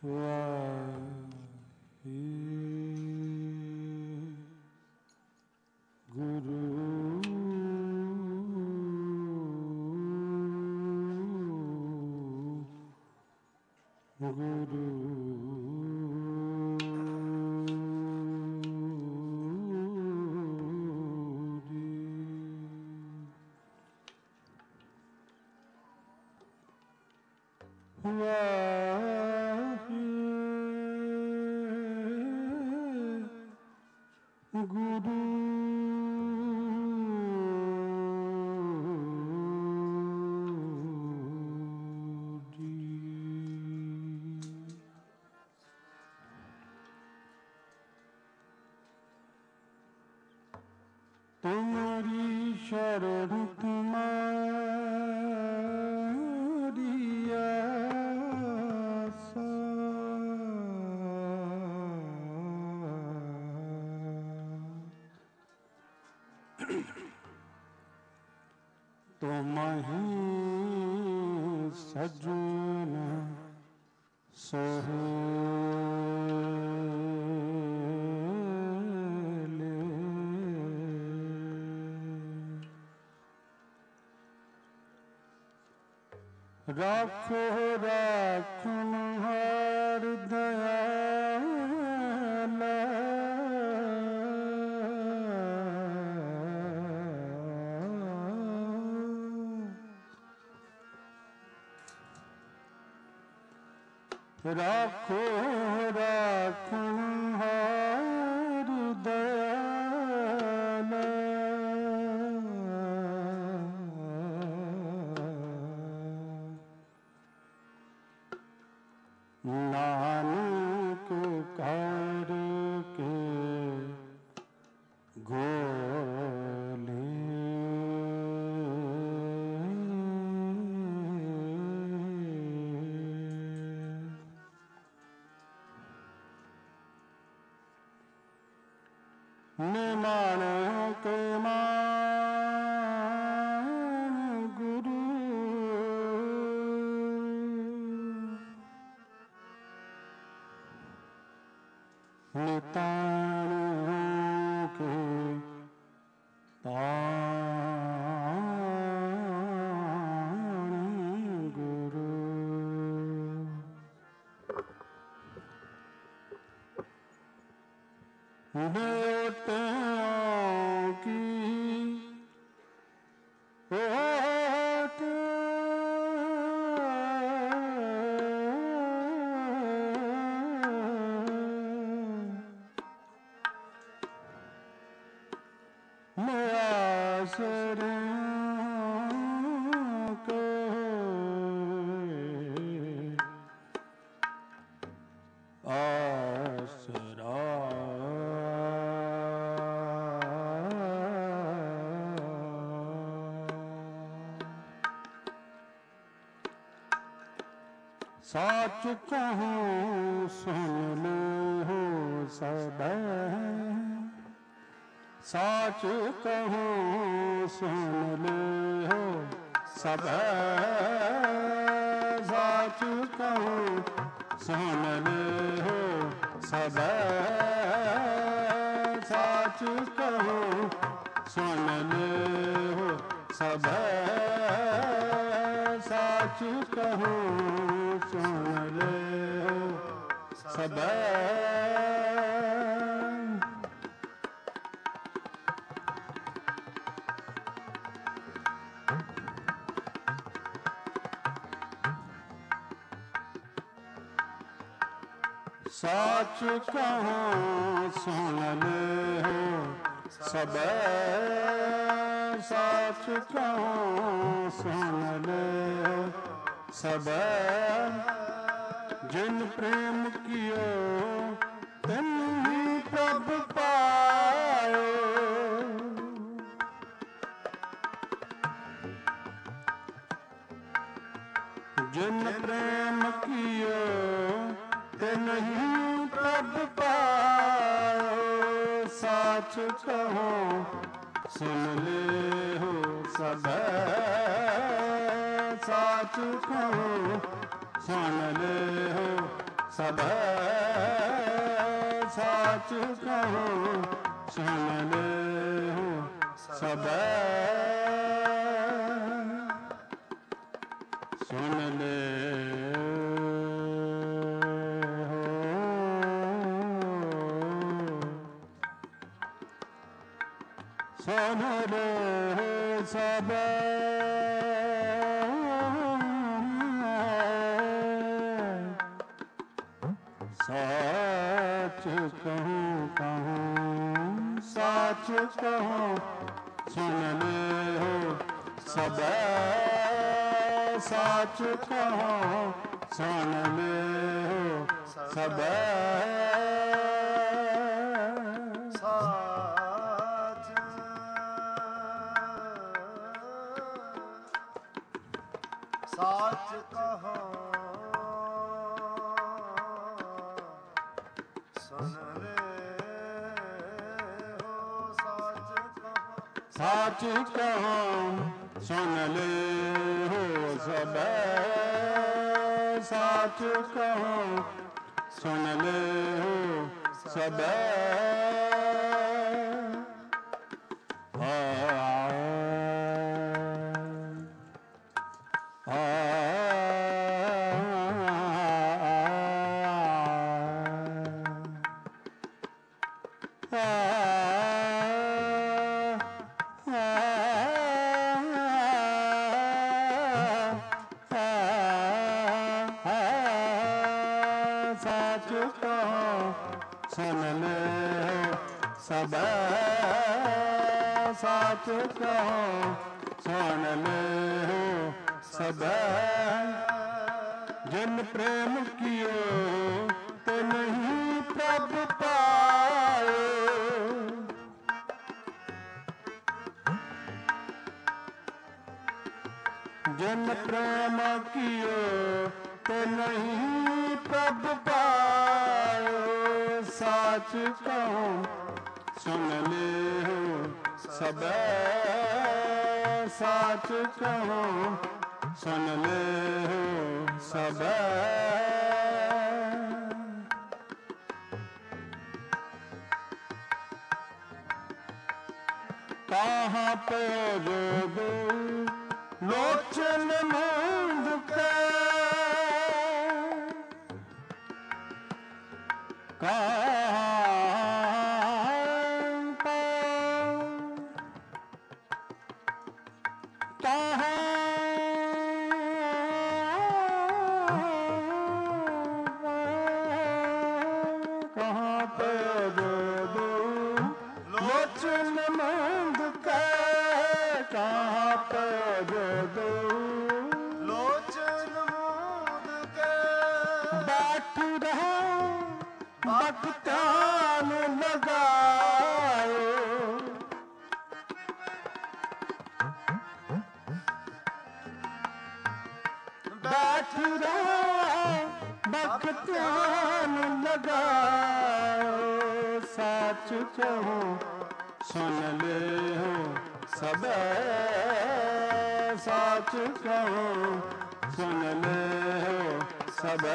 तुम्हारी शरण तुम्हारी आसा, तुम्हीं सजन सोहेले, राखो राखनहार दयाला, राखो राखनहार दयाला, नानक कर के गोले, निमान के मान गुरु, नितान के तान गुरु, बेटियों की ओट, आसरों के आसरा, साच कहूँ सुन लो सब, साच कहूँ सुन लो सब, साच कहूँ सुन लो सब, साच कहूँ सुन लो सब, साच कहूँ सुन लो सब, साच कहूँ सुन लो सब, साच कहूँ सुन लो सब, जिन प्रेम कियो तिन ही प्रभ पायो, जिन प्रेम कियो तिन ही प्रभ पायो, साच कहूँ सुन ले हो सब, साच कहूँ सुन ले हो ਸਭੈ ਸਾਚ ਕਹੂੰ ਸੁਣ ਲੈਹੁ ਸਭੈ ਸੁਣ ਲੈਹੁ ਸੁਣ ਲੈਹੁ ਸਭੈ ਸਾਚ ਕਹੂੰ ਕਹੂੰ ਸਾਚ ਕਹੂੰ ਸੁਣ ਲੈਹੁ ਸਭੈ ਸਾਚ ਕਹੂੰ ਸੁਣ ਲੈਹੁ ਸਭੈ ਸਾਚ ਕਹੋ ਸੁਣ ਲੈਹੁ ਸਾਚ ਕਹੋ ਸੁਣ ਲੈਹੁ ਸਭੈ ਸਾਚ ਕਹੋ ਸੁਣ ਲੈਹੁ ਸਭੈ ਸਾਚ ਕਹੋ ਸੁਣ ਲੈਹੁ ਸਭੈ ਸਾਚ ਕਹੋ ਸੁਣ ਲੈਹੁ ਸਭੈ ਜਿਨ ਪ੍ਰੇਮ ਕੀਓ ਤੇ ਨਹੀਂ ਪ੍ਰਭ ਪਾਏ ਜਿਨ ਪ੍ਰੇਮ ਕੀਓ ਤੇ ਨਹੀਂ ਪ੍ਰਭ ਪਾਇਓ ਸਾਚ ਕਹੂੰ ਸੁਣ ਲੈਹੁ ਸਭੈ ਸਾਚ ਕਹੂੰ ਸੁਣ ਲੈਹੁ ਸਭੈ ਕਹਾਂ ਪੈ ਜੋ ਲੋਚਨ ਮੁੰਦ ਕੈ ਕਹਾਂ ਪੈ ਲੋਚਨ ਮੁੰਦ ਕੈ ਕਹਾਂ ਪੈ ਲੋਚਨ ਮੁੰਦ ਕੈ ਬੈਠ ਰਹੋ ਭਗਤਾਨ ਲਗਾਇਓ ਬੈਠ ਰਹੋ ਭਗਤਾਨ ਲਗਾਇਓ ਸਾਚ ਕਹੂੰ ਸੁਣ ਲੈਹੁ ਸਭੈ ਸਾਚ ਕਹੂੰ ਸੁਣ ਲੈਹੁ ਸਭੈ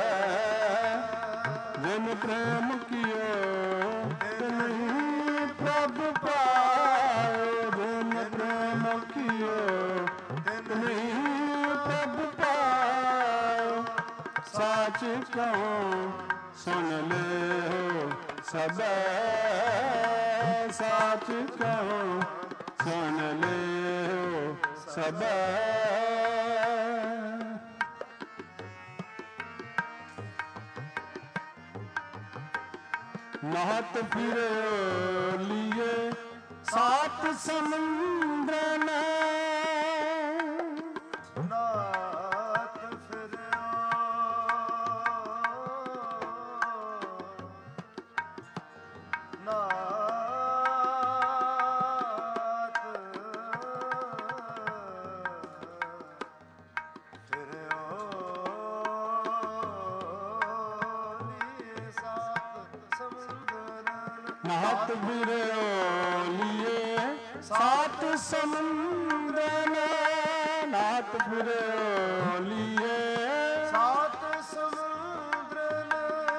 ਜਿਨ ਪ੍ਰੇਮ ਕੀਓ ਤੇ ਨਹੀਂ ਪ੍ਰਭ ਪਾਇਓ ਜਿਨ ਪ੍ਰੇਮ ਕੀਓ ਤੇ ਨਹੀਂ ਪ੍ਰਭ ਪਾਇਓ ਸਾਚ ਕਹੂੰ ਸੁਣ ਲੈਹੁ ਸਭੈ ਸਾਚ ਕਹੂੰ ਸੁਣ ਲੈਹੁ ਸਭੈ ਨਹਤ ਫਿਰਿਓ ਲੀਏ ਸਾਤ ਸਮੁੰਦਰ ਨੇ ਨਾਥ ਫਿਰਿਓ ਨਾਥ ਨਹਤ ਫਿਰਿਓ ਲੀਏ ਸਾਤ ਸਮੁੰਦਰ ਨੇ ਨਾਥ ਫਿਰਿਓ ਲੀਏ ਸਾਤ ਸਮੁੰਦਰ ਨੇ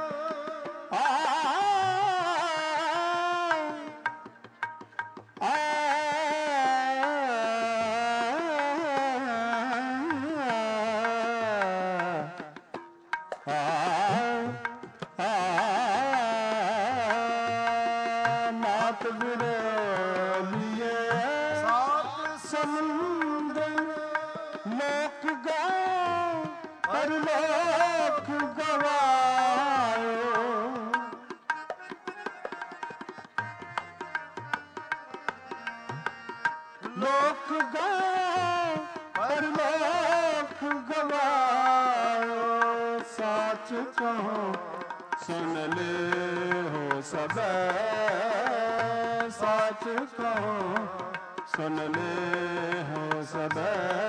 परलोक गवायो। लोक गए परलोक गवायो। साच कहो सुन ले हो सब, साच कहो सुन ले हो सब।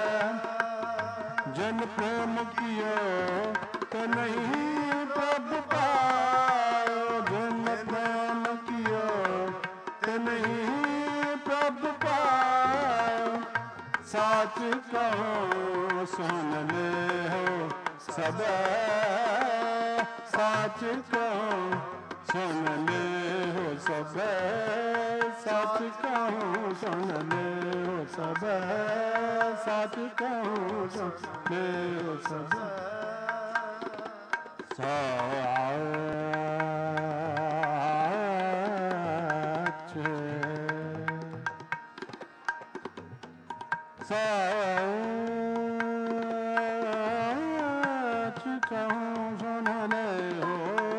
जन प्रेम कियो तो नहीं प्रभु पायो। जन प्रेम कियो तो नहीं प्रभु पायो। साच कहो सुन ले हो सब, साच कहो सुन ले हो सब। साच कहो सुन ले हो सब, साच कहो सुन ले हो सब। साच कहूँ सुन ले हो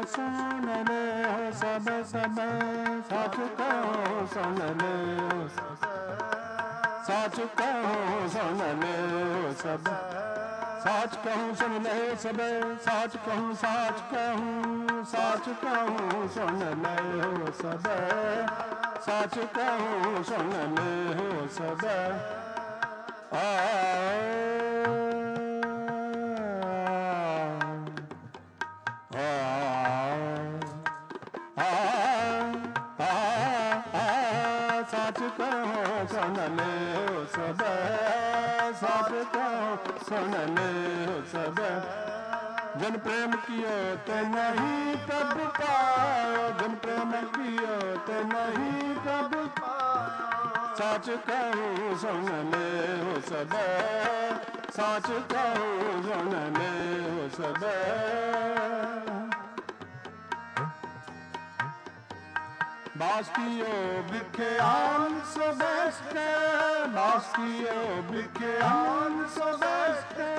सब सब। साच कहूँ सुन ले हो सब, साच कहूँ सुन ले हो सब। साच कहूँ सुन ले सब, साच कहूँ साच कहूँ, साच कहूँ सुन ले हो सब। साच कहूँ सुन ले हो सब। साच कहो सुन ले हो सब, साच कहो सुन ले हो सब। जन प्रेम कियो ते नहीं प्रभु पायो। जन प्रेम कियो ते नहीं प्रभु पायो। साच कहूँ सुन ले हो सब, साच कहूँ सुन ले हो सब। बास कियो बिख्यान सो बैस के, बास कियो बिख्यान सो बैस के।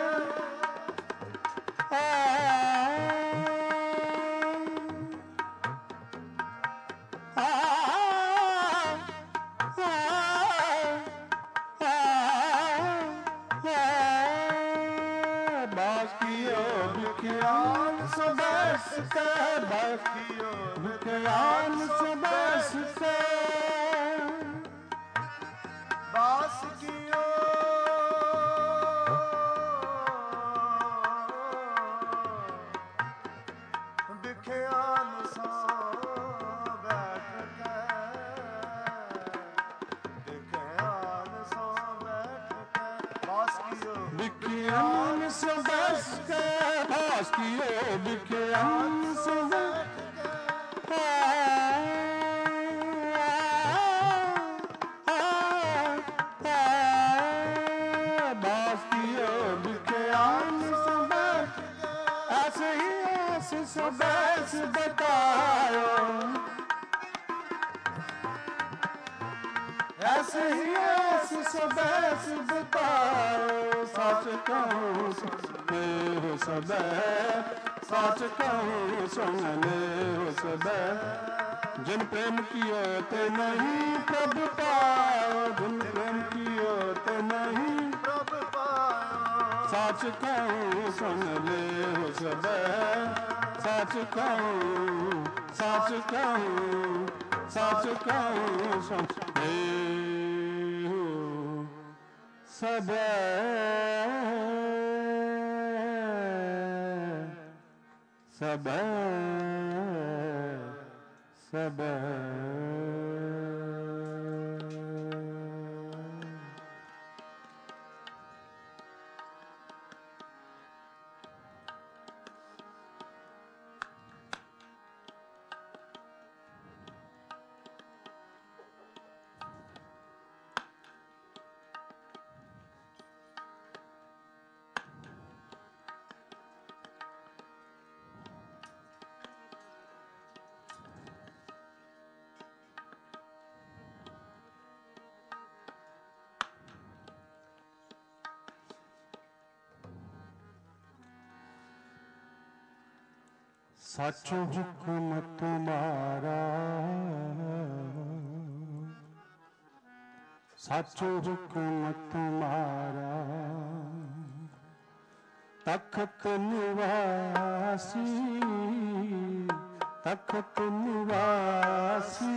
बास कियो बिख्यान सो बैस के, बास कियो बिख्यान सो बैस के। बास कियो बिख्यान सो बैठ के, बिख्यान सो बैठ के। बास कियो बिख्यान सो बैस के, बास कियो बिख्यान सो बैस के। बास कियो बिख्यान सो बैस, ऐसे ही ऐसे सो बैस बतायो। ऐसे ही ऐसे सो बैस बतायो। साच कहूँ सुन ले हो सब, साच कहूँ सुन ले हो सब। जिन प्रेम कियो ते नहीं प्रभु पायो। जिन प्रेम कियो ते नहीं प्रभु पायो। साच कहूँ सुन ले हो सब, साच कहूँ, साच कहूँ, साच कहूँ सुन ले हो सब, सब सब। सच हुक्म तुम्हारा, सच हुक्म तुम्हारा, तख्त निवासी, तख्त निवासी,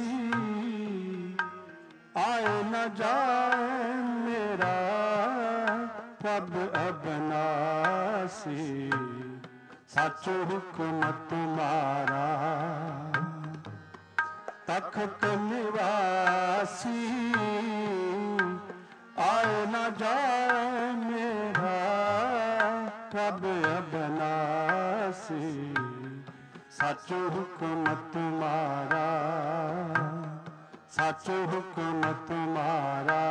आए न जाए मेरा प्रभ अबनासी। सच हुक्म तुम्हारा, तख्त निवासी, आए न जाए मेरा प्रभ अबनासी। सच हुक्म तुम्हारा, सच हुक्म तुम्हारा,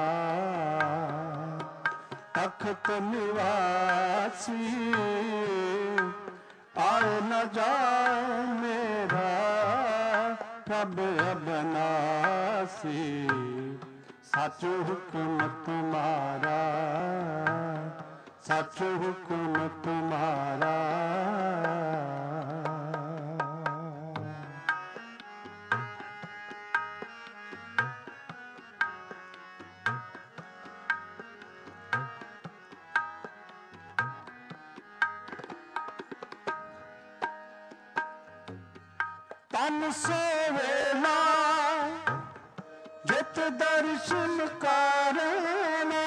तख्त निवासी, आए न जाए मेरा प्रभ अबनासी। सच हुक्म तुम्हारा, सच हुक्म तुम्हारा। तन सोवेला जित दर्शन करना,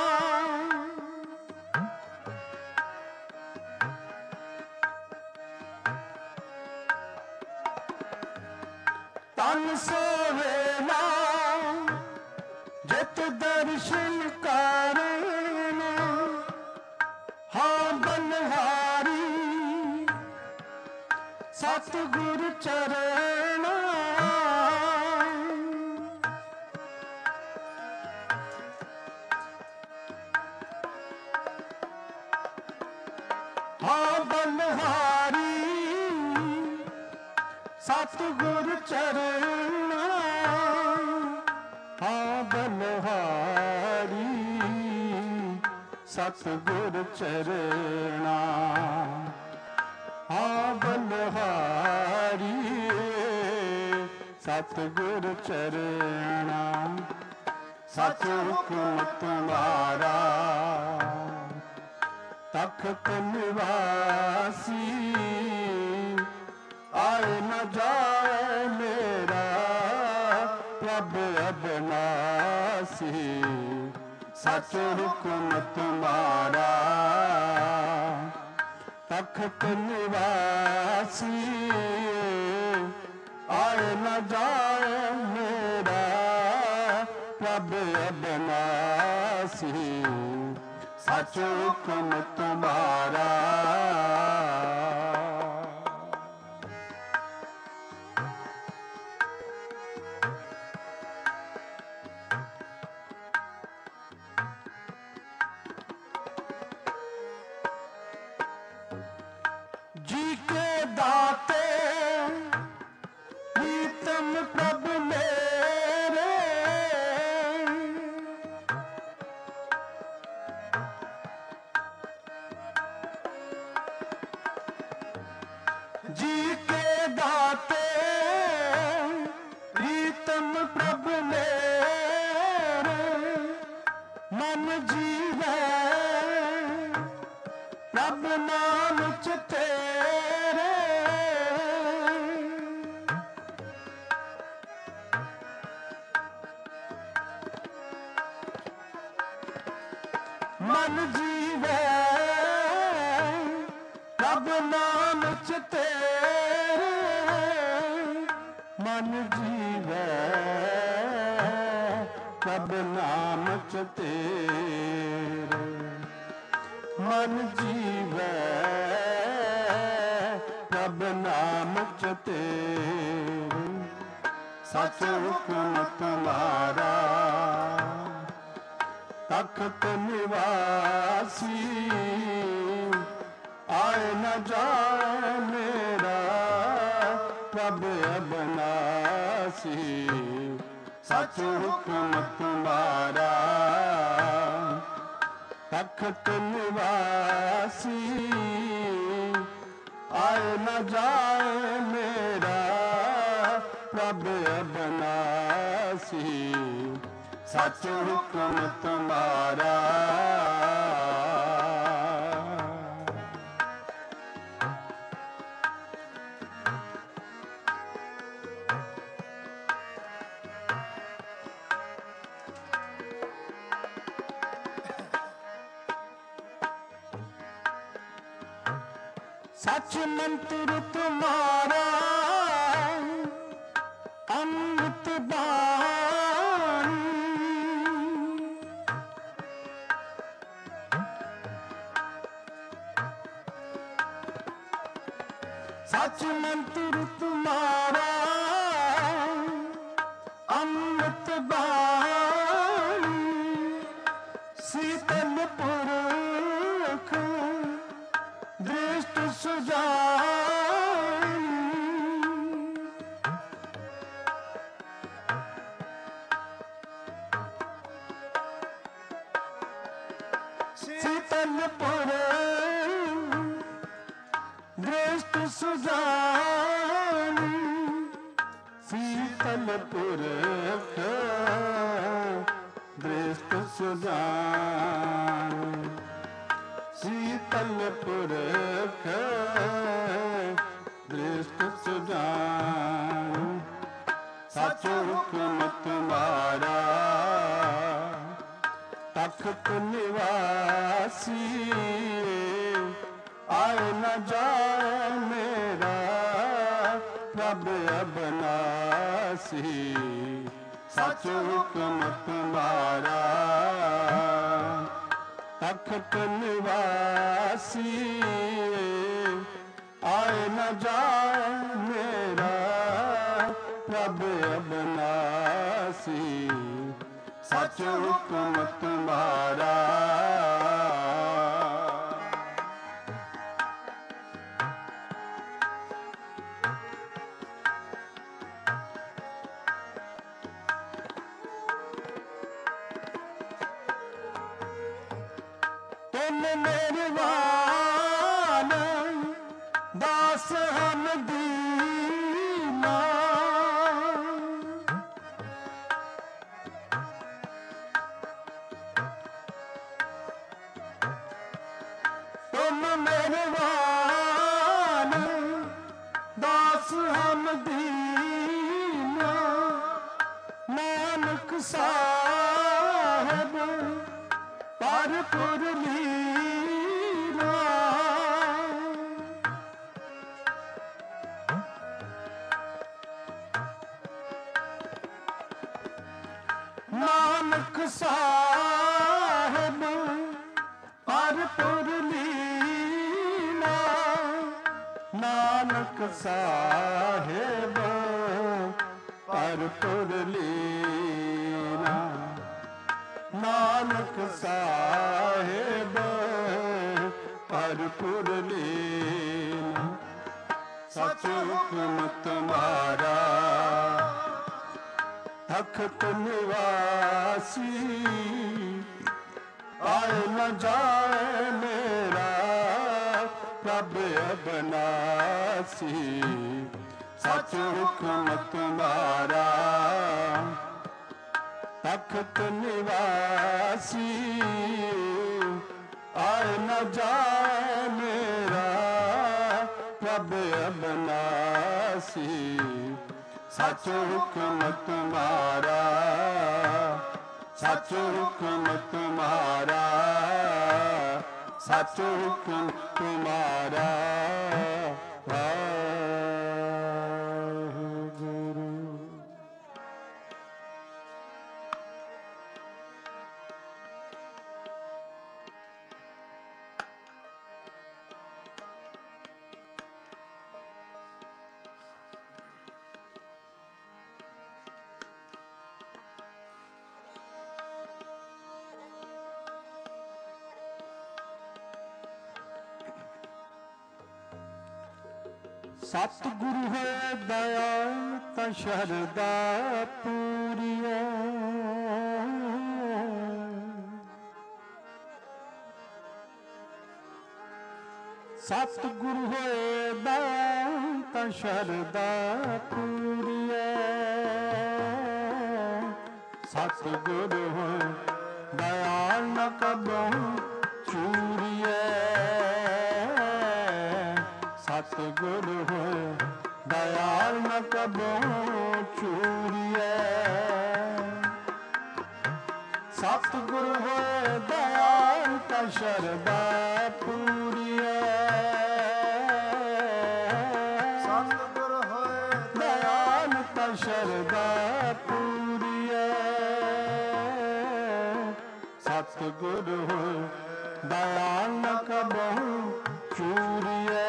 तन सोवेला जित दर्शन करना। हाँ बलिहारी सतगुर चरणा, हाँ बलिहारी सतगुर चरणा, हाँ बलिहारी सतगुर चरणा। हाँ बलिहारी सतगुर चरणा। सच हुक्म तुम्हारा, तख्त निवासी, आए न जाए मेरा प्रभ अबनासी। सच हुक्म तुम्हारा, तख्त निवासी, आए न जाए मेरा प्रभ अबनासी। सच हुक्म तुम्हारा। जी के दाते प्रीतम प्रभ मेरे, जी के दाते प्रीतम प्रभ मेरे। मन जीवै प्रभ नाम च तेरे, मन जीवै प्रभ नाम च तेरे। मन जीवै प्रभ नाम च तेरे। मन जीवै प्रभ नाम च तेरे। सच हुक्म तुम्हारा, तख्त निवासी, आए न जाए मेरा प्रभ अबनासी। सच हुक्म तुम्हारा, तख्त निवासी, आए न जाए मेरा प्रभ अबनासी सच हुक्म तुम्हारा। सच मंत्र तुम्हारा अमृत बाणी, सच मंत्र तुम्हारा अमृत बाणी, शीतल पुरख दृष्ट सुजानी। शीतल पुरख दृष्ट सुजानी, शीतल पुरख दृष्ट सुजानी, शीतल पुरख दृष्ट सुजान। सच हुक्म तुम्हारा तख्त निवासी आए न जाए मेरा प्रभ अबनासी सच हुक्म तुम्हारा। तख्त निवासी आए न जाए मेरा प्रभ अबनासी सच हुक्म तुम्हारा। तुम निर्वाण दास हम दीना, तुम निर्वाण दास हम दीना, नानक साहब परपुर लीला। नानक साहब परपुर लीला, नानक साहेब परपुर लीला, नानक साहेब परपुर लीला। सच हुक्म तुम्हारा तख्त निवासी आए न जाए मेरा प्रभ अबनासी सच हुक्म तुम्हारा। तख्त निवासी आए न जाए मेरा प्रभ अबनासी सच हुक्म तुम्हारा। सच हुक्म तुम्हारा, सच हुक्म तुम्हारा। वाहेगुरु। सतगुरु है दयाल ता शरदा पूरियो, ਸਤਿਗੁਰੂ ਹੋਏ ਦਇਆਲ ਤਾਂ ਸ਼ਰਦਾ ਪੂਰੀਐ। ਸਤਿਗੁਰੂ ਹੋਏ ਦਇਆਲ ਨ ਕਬਹੁ ਚੂਰੀਐ। ਸਤਿਗੁਰੂ ਹੋਏ ਦਇਆਲ ਨ ਕਬਹੁ ਚੂਰੀਐ। ਸਤਿਗੁਰੂ ਹੋਏ ਦਇਆਲ ਤਾਂ ਸ਼ਰਦਾ ਪੂਰੀਐ। ਸਤਿਗੁਰ ਹੋਏ ਦਇਆਲ ਤਾਂ ਸ਼ਰਦਾ ਪੂਰੀਐ। ਸਤਿਗੁਰੂ ਹੋਏ ਦਇਆਲ ਨ ਕਬਹੁ ਚੂਰੀਐ।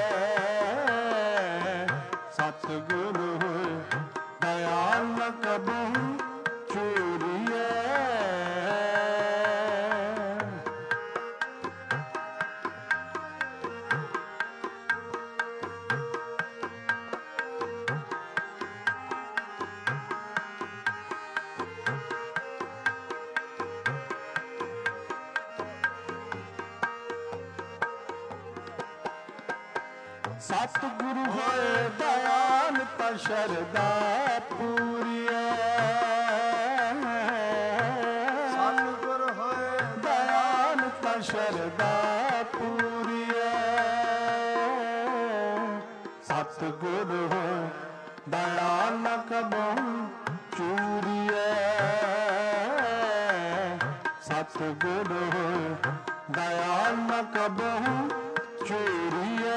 ਸਤਿਗੁਰੂ ਹੋਏ ਦਇਆਲ ਨ ਕਬਹੁ ਚੂਰੀਐ। ਸਤਿਗੁਰੂ ਹੋਏ ਦਇਆਲ ਤਾਂ ਸ਼ਰਦਾ ਪੂਰੀਐ। ਸਤਿਗੁਰ ਹੋਏ ਦਇਆਲ ਤਾਂ ਸ਼ਰਦਾ ਪੂਰੀਐ। ਸਤਿਗੁਰੂ ਹੋਏ ਦਇਆਲ ਨ ਕਬਹੁ ਚੂਰੀਐ। ਸਤਿਗੁਰੂ ਹੋਏ ਦਇਆਲ ਨ ਕਬਹੁ ਚੂਰੀਐ।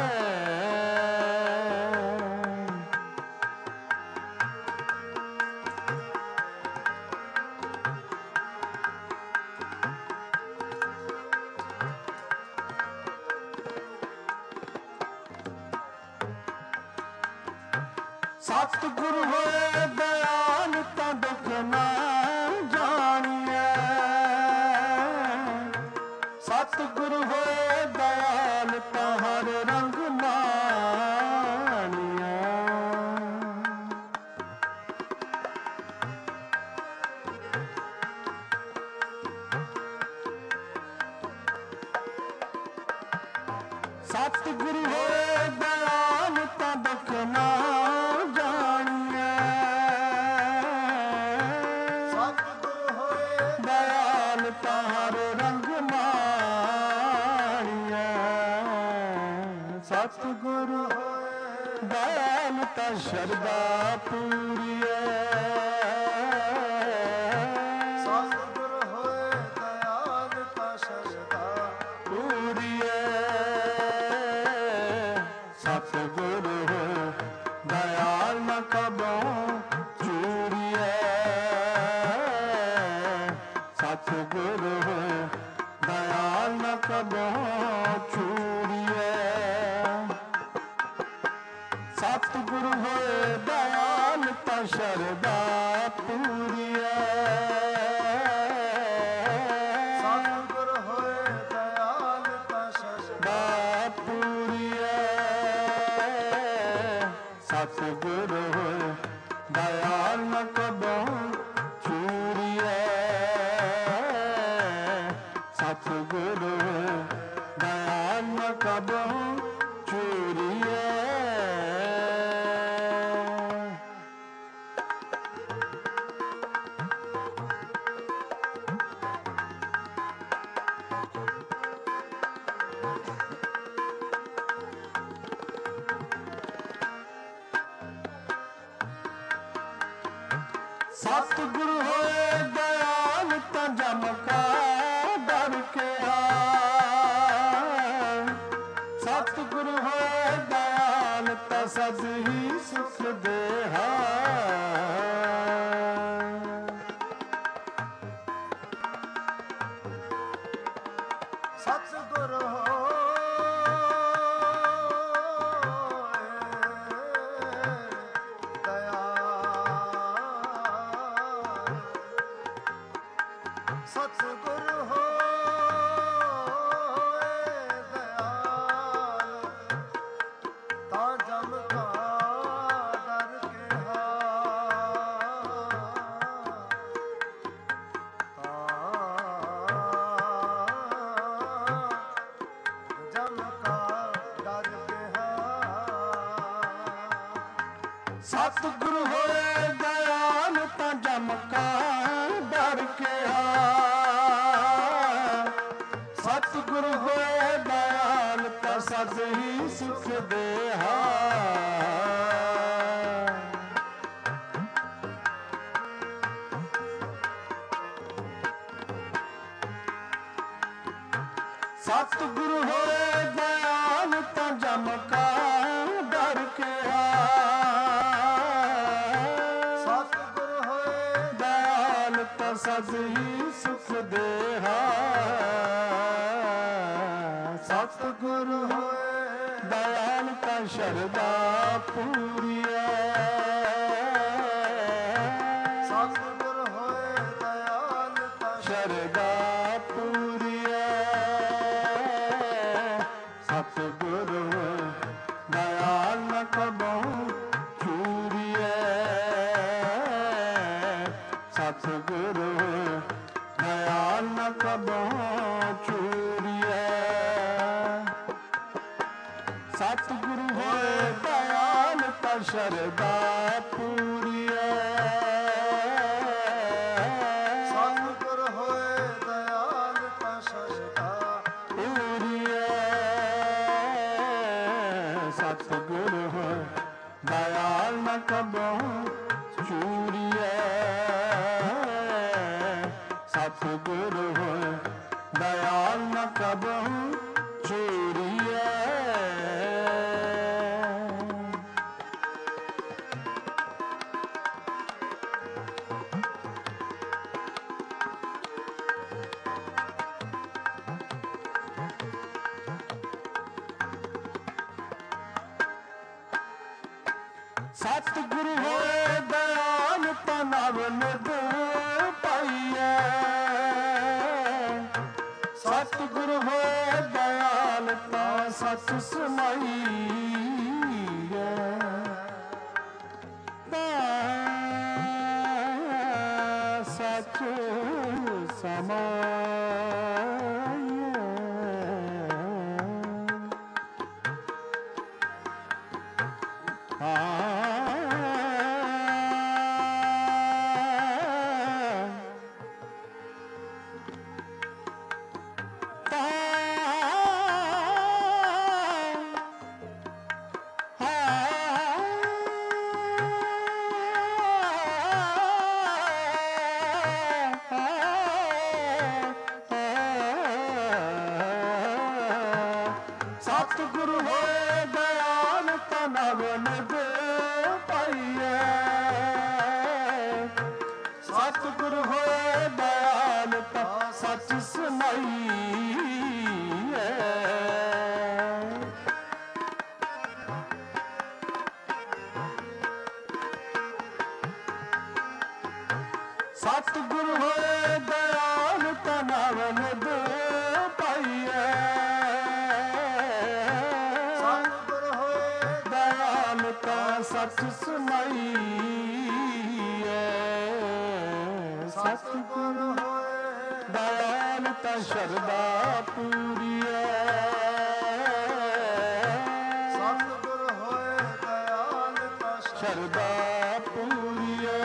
ਸਤਿਗੁਰੂ ਹੋਏ ਦਇਆਲ ਤਾਂ ਦੁਖ ਨਾ ਜਾਣੀਐ। ਸਤਿਗੁਰੂ ਹੋਏ ਦਇਆਲ ਤਾਂ ਹਰ ਰੰਗ ਮਾਣੀਐ। ਸਤਿਗੁਰੂ ਹੋਏ ਦਇਆਲ ਤਾਂ ਦੁਖ ਨਾ ਜਾਣੀਐ। ਸਤਿਗੁਰ ਹੋਏ ਦਇਆਲ ਤਾਂ ਹਰ ਰੰਗ ਮਾਣੀਐ। ਸਤਿਗੁਰੂ ਹੋਏ ਦਇਆਲ ਤਾਂ ਸ਼ਰਦਾ ਪੂਰੀਐ। ਸਤਿਗੁਰ ਹੋਏ ਦਇਆਲ ਤਾਂ ਸ਼ਰਦਾ ਪੂਰੀਐ। ਸਤਿਗੁਰੂ ਹੋਏ ਦਇਆਲ ਨ ਕਬਹੁ ਚੂਰੀਐ। ਸਤਿਗੁਰੂ ਹੋਏ ਦਇਆਲ ਨ ਕਬਹੁ ਚੂਰੀਐ। ਸਤਿਗੁਰੂ ਹੋਏ ਦਇਆਲ ਤਾਂ ਸ਼ਰਦਾ ਪੂਰੀਐ। ਸਤਿਗੁਰ ਹੋਏ ਦਇਆਲ ਤਾਂ ਸ਼ਰਦਾ ਦਾ ਪੂਰੀਐ। ਸਤਿਗੁਰੂ ਹੋਏ ਦਇਆਲ ਨ ਕਬਹੁ ਚੂਰੀਐ। ਸਤਿਗੁਰੂ ਹੋਏ ਦਇਆਲ ਨ ਕਬਹੁ ਚੂਰੀਐ। ਸਤਿਗੁਰੂ ਹੋਏ ਦਇਆਲ ਤਾਂ ਜਮ ਕਾ ਡਰ ਕੇ ਸਤਿਗੁਰੂ ਹੋਏ ਦਇਆਲ ਤਾਂ ਸਦ ਹੀ ਸੁਖ ਦੇਹਾ। ਸਤਿਗੁਰ ਹੋਏ ਦਇਆਲ। ਸਤਿਗੁਰ ਹੋਏ ਦਇਆਲ ਤਾਂ ਜਮ ਕਾ ਡਰ ਕਿਹਾ। ਸਤਿਗੁਰ ਹੋਏ ਦਇਆਲ ਤਾਂ ਜਮ ਕਾ ਡਰ ਗਿਆ। ਸਤਿਗੁਰ ਹੋਏ ਦਇਆਲ ਤਾਂ ਸਦ ਹੀ ਸੁਖ ਦੇਹਾ। ਸਤਿਗੁਰ ਹੋਏ ਦਇਆਲ ਤਾਂ ਜਮ ਕਾ ਡਰ ਗਿਆ। ਸਤਿਗੁਰ ਹੋਏ ਦਇਆਲ ਤਾਂ ਸਦ ਹੀ ਸੁਖ ਦੇਹਾ। ਸਤਿਗੁਰ ਹੋਏ ਦਇਆਲ ਤਾਂ ਸ਼ਰਧਾ ਪੂਰੀਐ। ਸਤਿਗੁਰ ਹੋਏ ਦਇਆਲ ਤਾਂ ਸ਼ਰਧਾ ਪੂਰੀਐ। ਸਤਿਗੁਰ ਦਇਆਲ ਨ ਕਬਹੁ ਚੂਰੀਐ। ਸਤਿਗੁਰ ਦਇਆਲ ਨ ਕਬਹੁ ਚੂਰੀਐ। ਸਤਿਗੁਰ ਹੋਏ ਦਇਆਲ ਤਾਂ ਸ਼ਰਧਾ ਪੂਰੀਐ। ਸਤਿਗੁਰ ਹੋਏ ਦਇਆਲ ਤਾਂ ਸ਼ਰਧਾ ਪੂਰੀਐ। ਸਤਿਗੁਰ ਹੋਏ ਦਇਆਲ ਨ ਕਬਹੁ ਚੂਰੀਐ। ਸਤਿਗੁਰ ਹੋਏ ਦਇਆਲ ਨ ਕਬਹੁ ਚੂਰੀਐ। ਸਤਿਗੁਰ ਹੋਏ ਦਇਆਲ ਤਾਂ ਨਵ ਨਿਧ ਪਾਈਐ। ਸਤਿਗੁਰ ਹੋਏ ਦਇਆਲ ਤਾਂ ਸਚ ਸਮਾਈਐ। ਤਾਂ ਸਚ ਸਮਾਈਐ। ਸਤਿਗੁਰ ਹੋਏ ਦਇਆਲ ਤਾਂ ਨਵ ਨਿਧ ਪਾਈਐ। ਸਤਿਗੁਰ ਹੋਏ ਦਇਆਲ ਤਾਂ ਸਚ ਸਮਾਈਐ। ਸਤਿਗੁਰ ਹੋਏ ਦਇਆਲ ਤਾਂ ਨਵ ਨਿਧ ਪਾਈਐ। ਸਤਿਗੁਰ ਹੋਏ ਦਇਆਲ ਤਾਂ ਸਚ ਸਮਾਈਐ। ਸਤਿਗੁਰ ਹੋਏ ਦਇਆਲ ਤਾਂ ਸ਼ਰਧਾ ਪੂਰੀਐ। ਸਤਿਗੁਰ ਹੋਏ ਦਇਆਲ ਤਾਂ ਸ਼ਰਧਾ ਪੂਰੀਐ।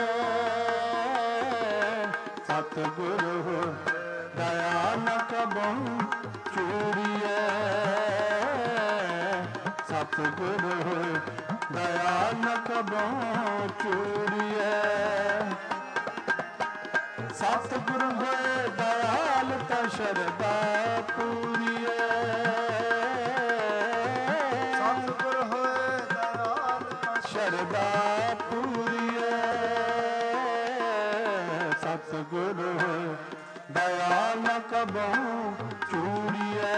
ਸਤਿਗੁਰ ਦਇਆ ਨ ਕਬਹੁ ਚੂਰੀਐ। ਸਤਿਗੁਰ ਦਇਆ ਨ ਕਬਹੁ ਚੂਰੀਐ। ਸਤਿਗੁਰ ਹੋਏ ਦਇਆਲ ਤਾਂ ਸ਼ਰਧਾ ਪੂਰੀਐ। ਸਤਿਗੁਰ ਹੋਏ ਦਇਆਲ ਤਾਂ ਸ਼ਰਧਾ ਪੂਰੀਐ। ਸਤਿਗੁਰ ਦਇਆ ਨ ਕਬਹੁ ਚੂਰੀਐ।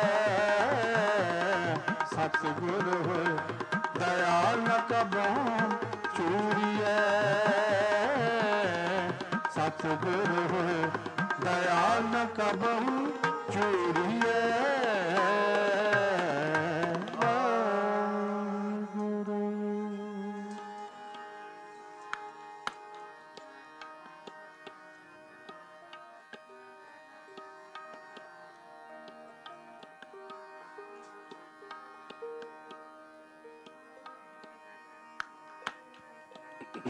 ਸਤਿਗੁਰ ਦਇਆ ਨ ਕਬਹੁ ਚੂਰੀਐ। ਸਤਿਗੁਰ ਦਇਆ ਨ ਕਬਹੁ ਚੂਰੀਐ।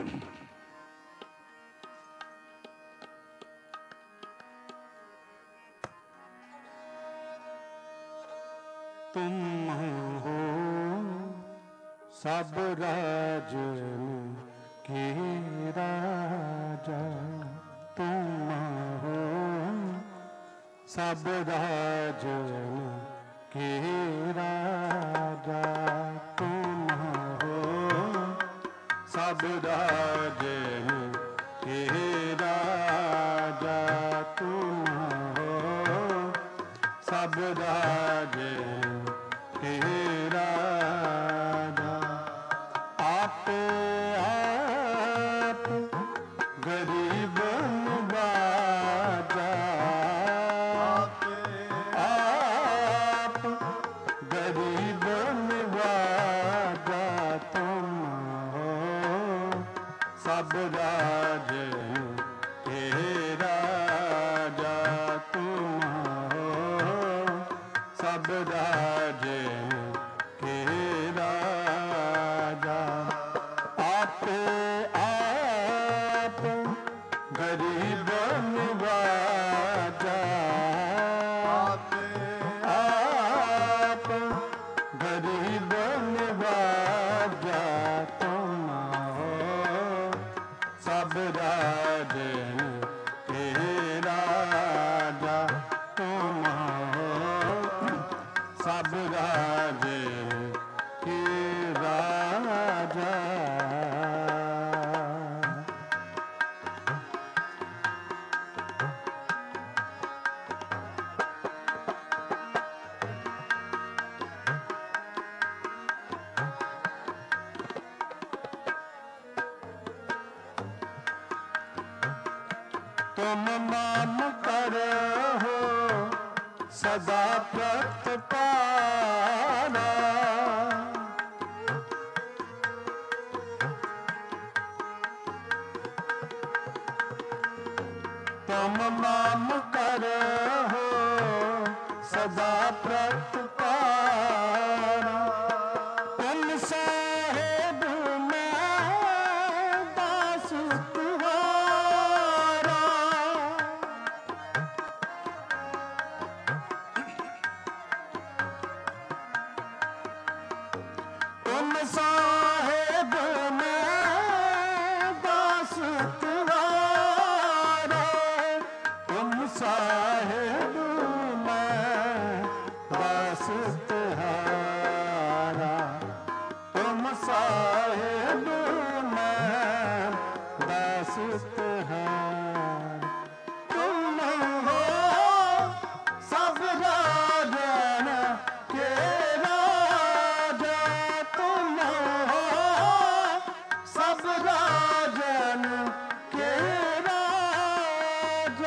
तुम हो सब राजन के राजा, तुम हो सब राजन के राजा, तुम हो सब राजन के राजा, तुम हो सब राजन के राजा। आप गरीब नवाजा, आप गरीब नवाजा, तुम हो सब राजन के राजा, तुम हो सब राजन के राजा। आप गरीब नवाजा, आप गरीब नवाजा, तुम हो सब राजन के राजा, तुम हो सब राजन के राजा। तुम नाम करो सदा प्रतिपाला, तुम नाम करो सदा प्रतिपाला। तुम साहेब मैं दास तुम्हारा, तुम साहेब मैं दास तुम्हारा, तुम साहेब मैं दास तुम्हारा, तुम साहेब मैं दास तुम्हारा। तुम हो सब राजन के राजा, तुम हो सब राजन के राजा।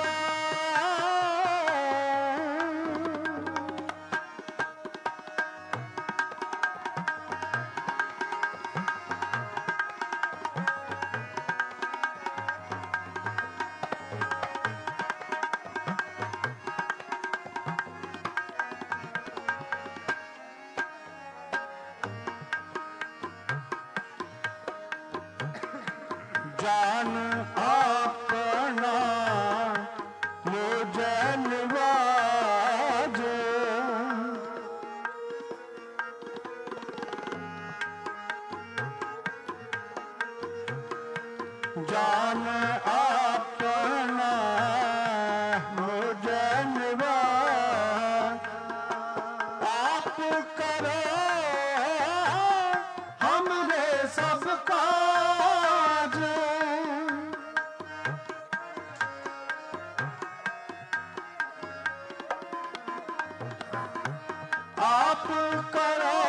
जान अपना मुझे नवाज, जान अपना मुझे नवाज। आप करो हमरे सब काज, आप करो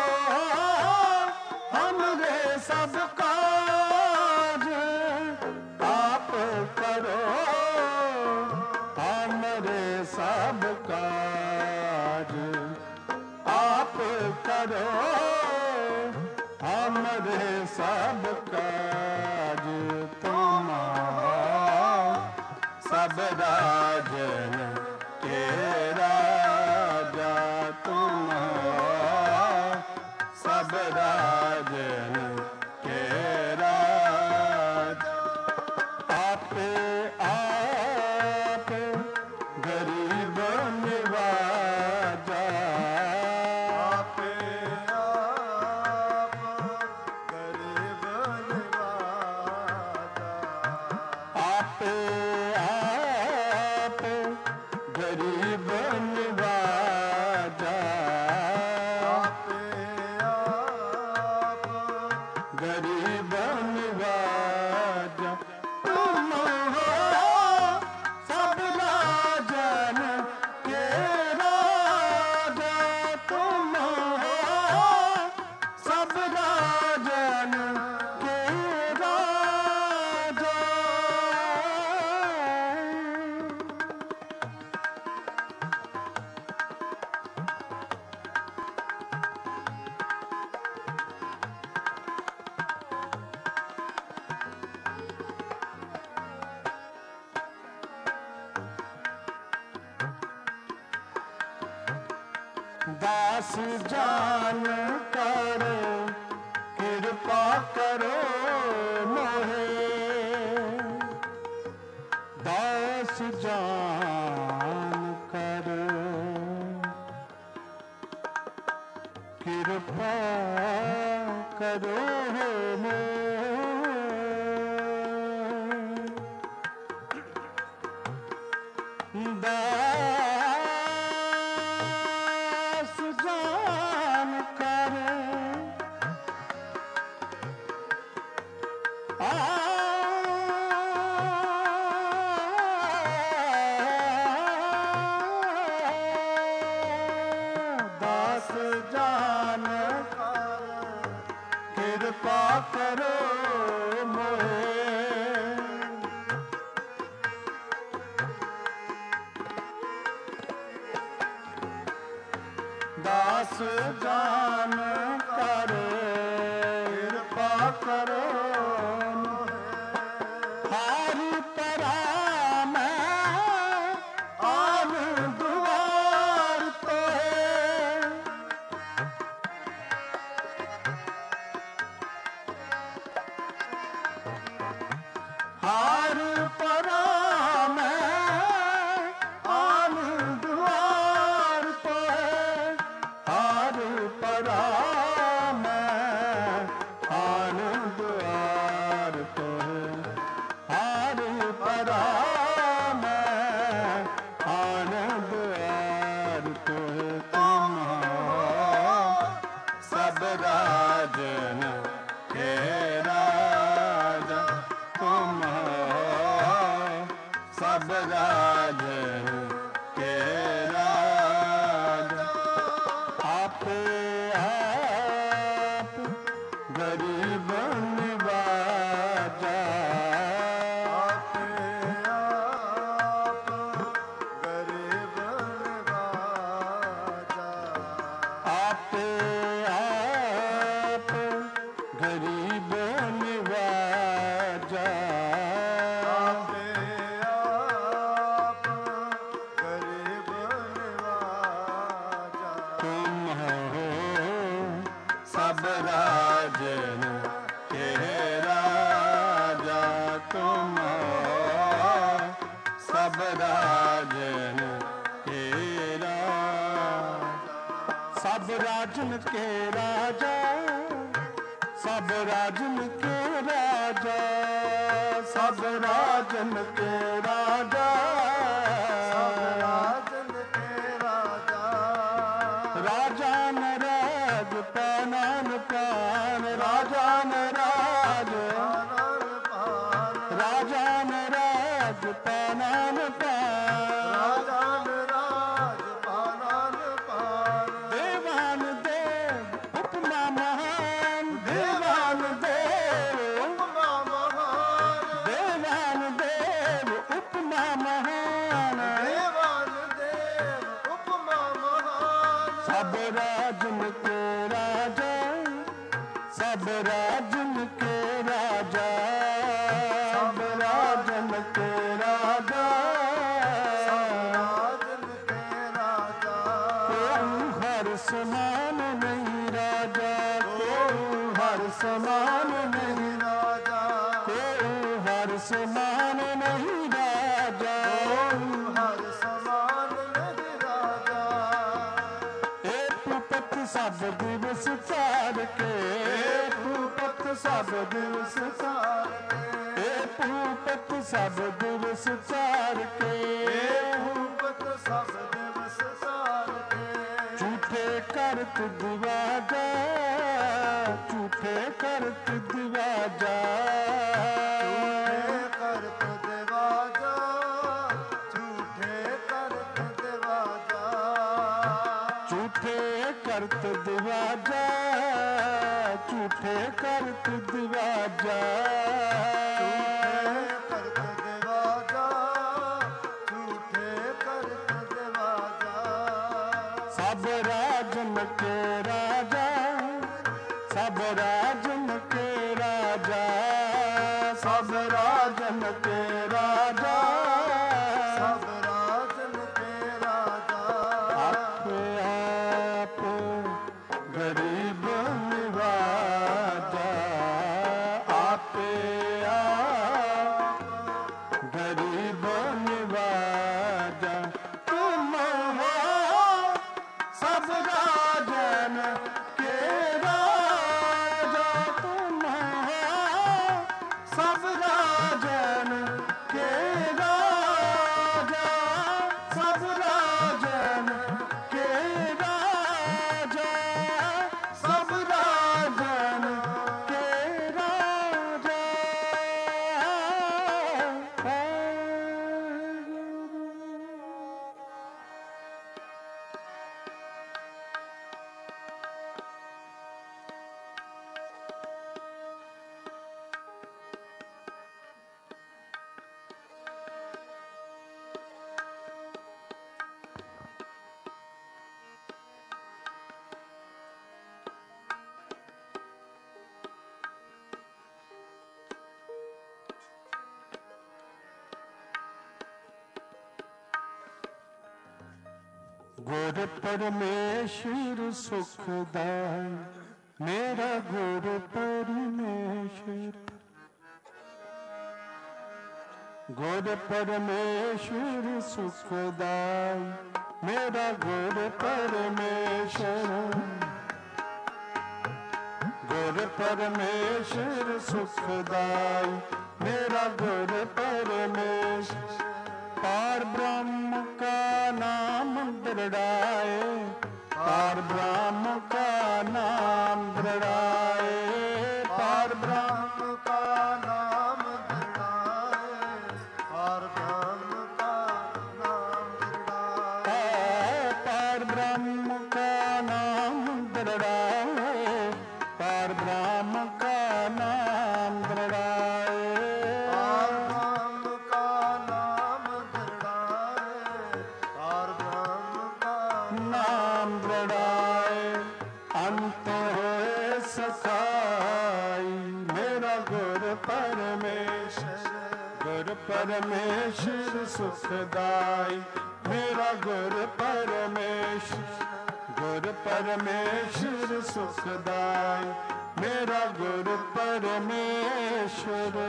हमरे सब काज, आप करो हमरे सब काज, आप करो हमरे सब काज। तुम हो सब राजन के राजा, तुम हो सब राजन के राजा। दास जान कर कृपा करो मोहे, दास जान कर कृपा करो मोहे। दास जान कर दास जान कृपा करो मोहे, दास जान कर कृपा करो मोहे। हारि परा मैं आन दुआर तोहे, हार परा मैं आन दुआर तोहे, हार परा मैं आन दुआर तोहे, हार परा मैं आन दुआर तोहे। तुम हो सब राजन के राजा, तुम हो सब राजन के राजा। आप आप गरीब निवाजा, आप आप गरीब निवाजा, आप आप गरीब निवाजा। आप आप गरीब निवाजा। तुम हो सब राजन के राजा, तुम हो सब राजन के राजा। सब राजन के राजा, सब राजन के राजा, सब राजन के राजा, सब राजन के राजा, राजा न राज पानन पान, राजा न राज, पानन पान, राजा न राज पानन पान, राजन राज पानन पान, देवान देव उपमा महान, देवान देव, उपमा महान, देवान देव उपमा महान। देवान देव उपमा महान, सब राजन के राजा, सब राजन के राजा, सब राजन के राजा। राजन के राजा, कोई हर समान नहीं राजा, कोई हर समान नहीं, राजा, कोई हर समान नहीं राजा। हर समान नहीं राजा, भूपत सब दिवस चार के, भूपत सब दिवस चार के, भूपत सब दिवस चार के, भूपत सब दिवस सार के, झूठे करत दिवाजा, झूठे करत दिवाजा, करत देवाजा, झूठे करत देवाजा, झूठे करत दिवाजा, झूठे करत दिवाजा। करत देवाजा, झूठे करत देवाजा, सब राजन के राजा, सब राजन के राजा, सब राजन के राजा, सब राजन के राजा, आप ਗੁਰ ਪਰਮੇਸ਼ਰ ਸੁਖਦਾਈ, ਮੇਰਾ ਗੁਰ ਪਰਮੇਸ਼ਰ। ਗੁਰ ਪਰਮੇਸ਼ਰ ਸੁਖਦਾਈ, ਮੇਰਾ ਗੁਰ ਪਰਮੇਸ਼ਰ। ਗੁਰ ਪਰਮੇਸ਼ਰ ਸੁਖਦਾਈ, ਮੇਰਾ ਗੁਰ ਪਰਮੇਸ਼ਰ। ਪਾਰ ਬ੍ਰਹਮ ਕਾ ਨਾਮ ਦ੍ਰਿੜਾਏ, ਪਾਰ ਬ੍ਰਹਮ ਕਾ ਨਾਮ ਦ੍ਰਿੜਾਏ, ਪਾਰ ਬ੍ਰਹਮ ਕਾ ਨਾਮ ਦ੍ਰਿੜਾਏ, ਪਾਰ ਬ੍ਰਹਮ ਕਾ ਨਾਮ ਦ੍ਰਿੜਾਏ, ਪਾਰ ਬ੍ਰਹਮ ਕਾ ਨਾਮ ਦ੍ਰਿੜਾਏ, ਪਾਰ ਬ੍ਰਹਮ ਕਾ ਨਾਮ ਦ੍ਰਿੜਾਏ, ਪਾਰ ਬ੍ਰਹਮ ਕਾ ਨਾਮ ਦ੍ਰਿੜਾਏ, ਪਾਰ ਬ੍ਰਹਮ ਕਾ ਨਾਮ ਦ੍ਰਿੜਾਏ। ਅੰਤ ਹੋਏ ਸਖਾਈ, ਮੇਰਾ ਗੁਰ ਪਰਮੇਸ਼ਰ। ਗੁਰ ਪਰਮੇਸ਼ਰ ਸੁਖਦਾਈ, ਮੇਰਾ ਗੁਰ ਪਰਮੇਸ਼ਰ। ਗੁਰ ਪਰਮੇਸ਼ਰ ਸੁਖਦਾਈ, ਮੇਰਾ ਗੁਰ ਪਰਮੇਸ਼ਰ।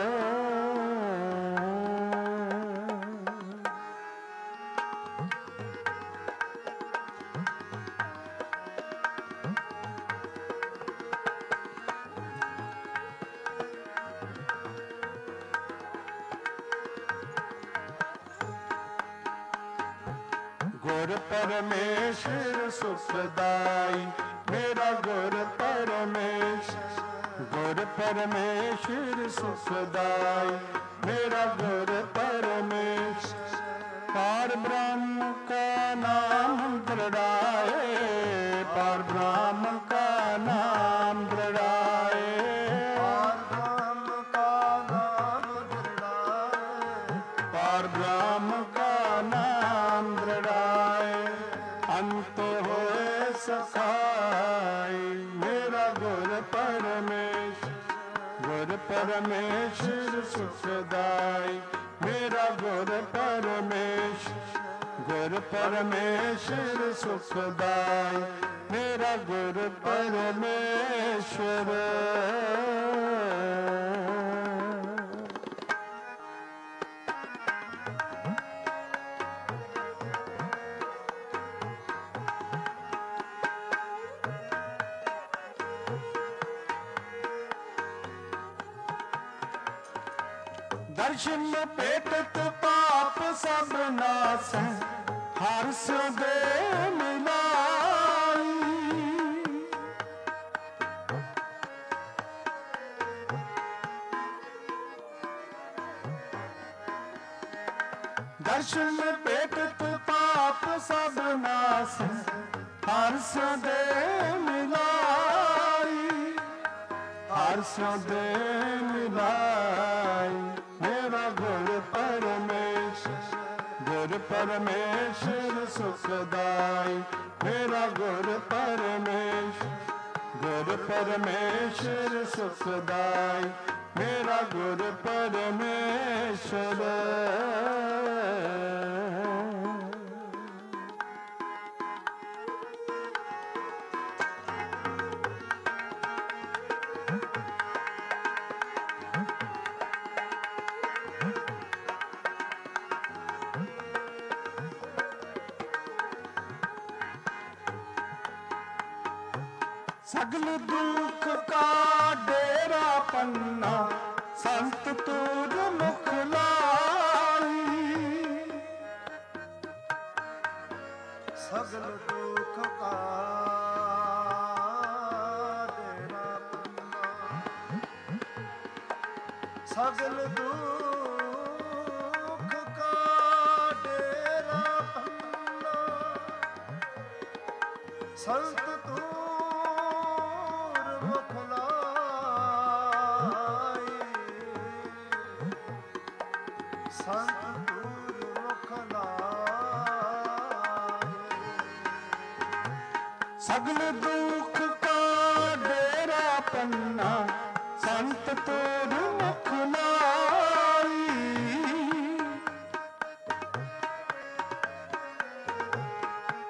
ਗੁਰ ਪਰਮੇਸ਼ਰ ਸੁਖਦਾਈ, ਮੇਰਾ ਗੁਰ ਪਰਮੇਸ਼ਰ। ਗੁਰ ਪਰਮੇਸ਼ਰ ਸੁਖਦਾਈ, ਮੇਰਾ ਗੁਰ ਪਰਮੇਸ਼ਰ। ਪਾਰ ਬ੍ਰਹਮ ਕਾ ਨਾਮ ਦ੍ਰਿੜਾਏ, ਪਾਰ ਬ੍ਰਹਮ ਕਾ ਨਾਮ ਦ੍ਰਿੜਾਏ, ਪਾਰ ਬ੍ਰਹਮ ਕਾ ਨਾਮ ਦ੍ਰਿੜਾਏ, ਪਾਰ ਬ੍ਰਹਮ ਕਾ ਨਾਮ ਦ੍ਰਿੜਾਏ। ਅੰਤ ਹੋਏ ਸਖਾਈ, ਮੇਰਾ ਗੁਰ ਪਰਮੇਸ਼ਰ। ਗੁਰ ਪਰਮੇਸ਼ਰ ਸੁਖਦਾਈ, ਮੇਰਾ ਗੁਰ ਪਰਮੇਸ਼ਰ। ਗੁਰ ਪਰਮੇਸ਼ਰ ਸੁਖਦਾਈ, ਮੇਰਾ ਗੁਰ ਪਰਮੇਸ਼ਰ। ਦਰਸ਼ਨ ਭੇਟਤ ਪਾਪ ਸਭ ਨਾਸੈ, ਹਰਿ ਦੇ ਮਿਲਾਈ। ਦਰਸ਼ਨ ਭੇਟਤ ਪਾਪ ਸਭ ਨਾਸੈ, ਹਰਿ ਦੇ ਮਿਲਾਈ। ਹਰਿ ਦੇ ਮਿਲਾਈ, ਮੇਰਾ ਗੁਰ ਪਰਮੇਸ਼ਰ। ਗੁਰ ਪਰਮੇਸ਼ਰ ਸੁਖਦਾਈ, ਮੇਰਾ ਗੁਰ ਪਰਮੇਸ਼ਰ। ਗੁਰ ਪਰਮੇਸ਼ਰ ਸੁਖਦਾਈ, ਮੇਰਾ ਗੁਰ ਪਰਮੇਸ਼ਰ। सगल दुख का डेरा पन्ना, संत तुर मुख लाई। सगल दुख का डेरा पन्ना, सगल दुख का डेरा पन्ना, संत सगल दुख का डेरा पन्ना, संत तुर मुख लाई।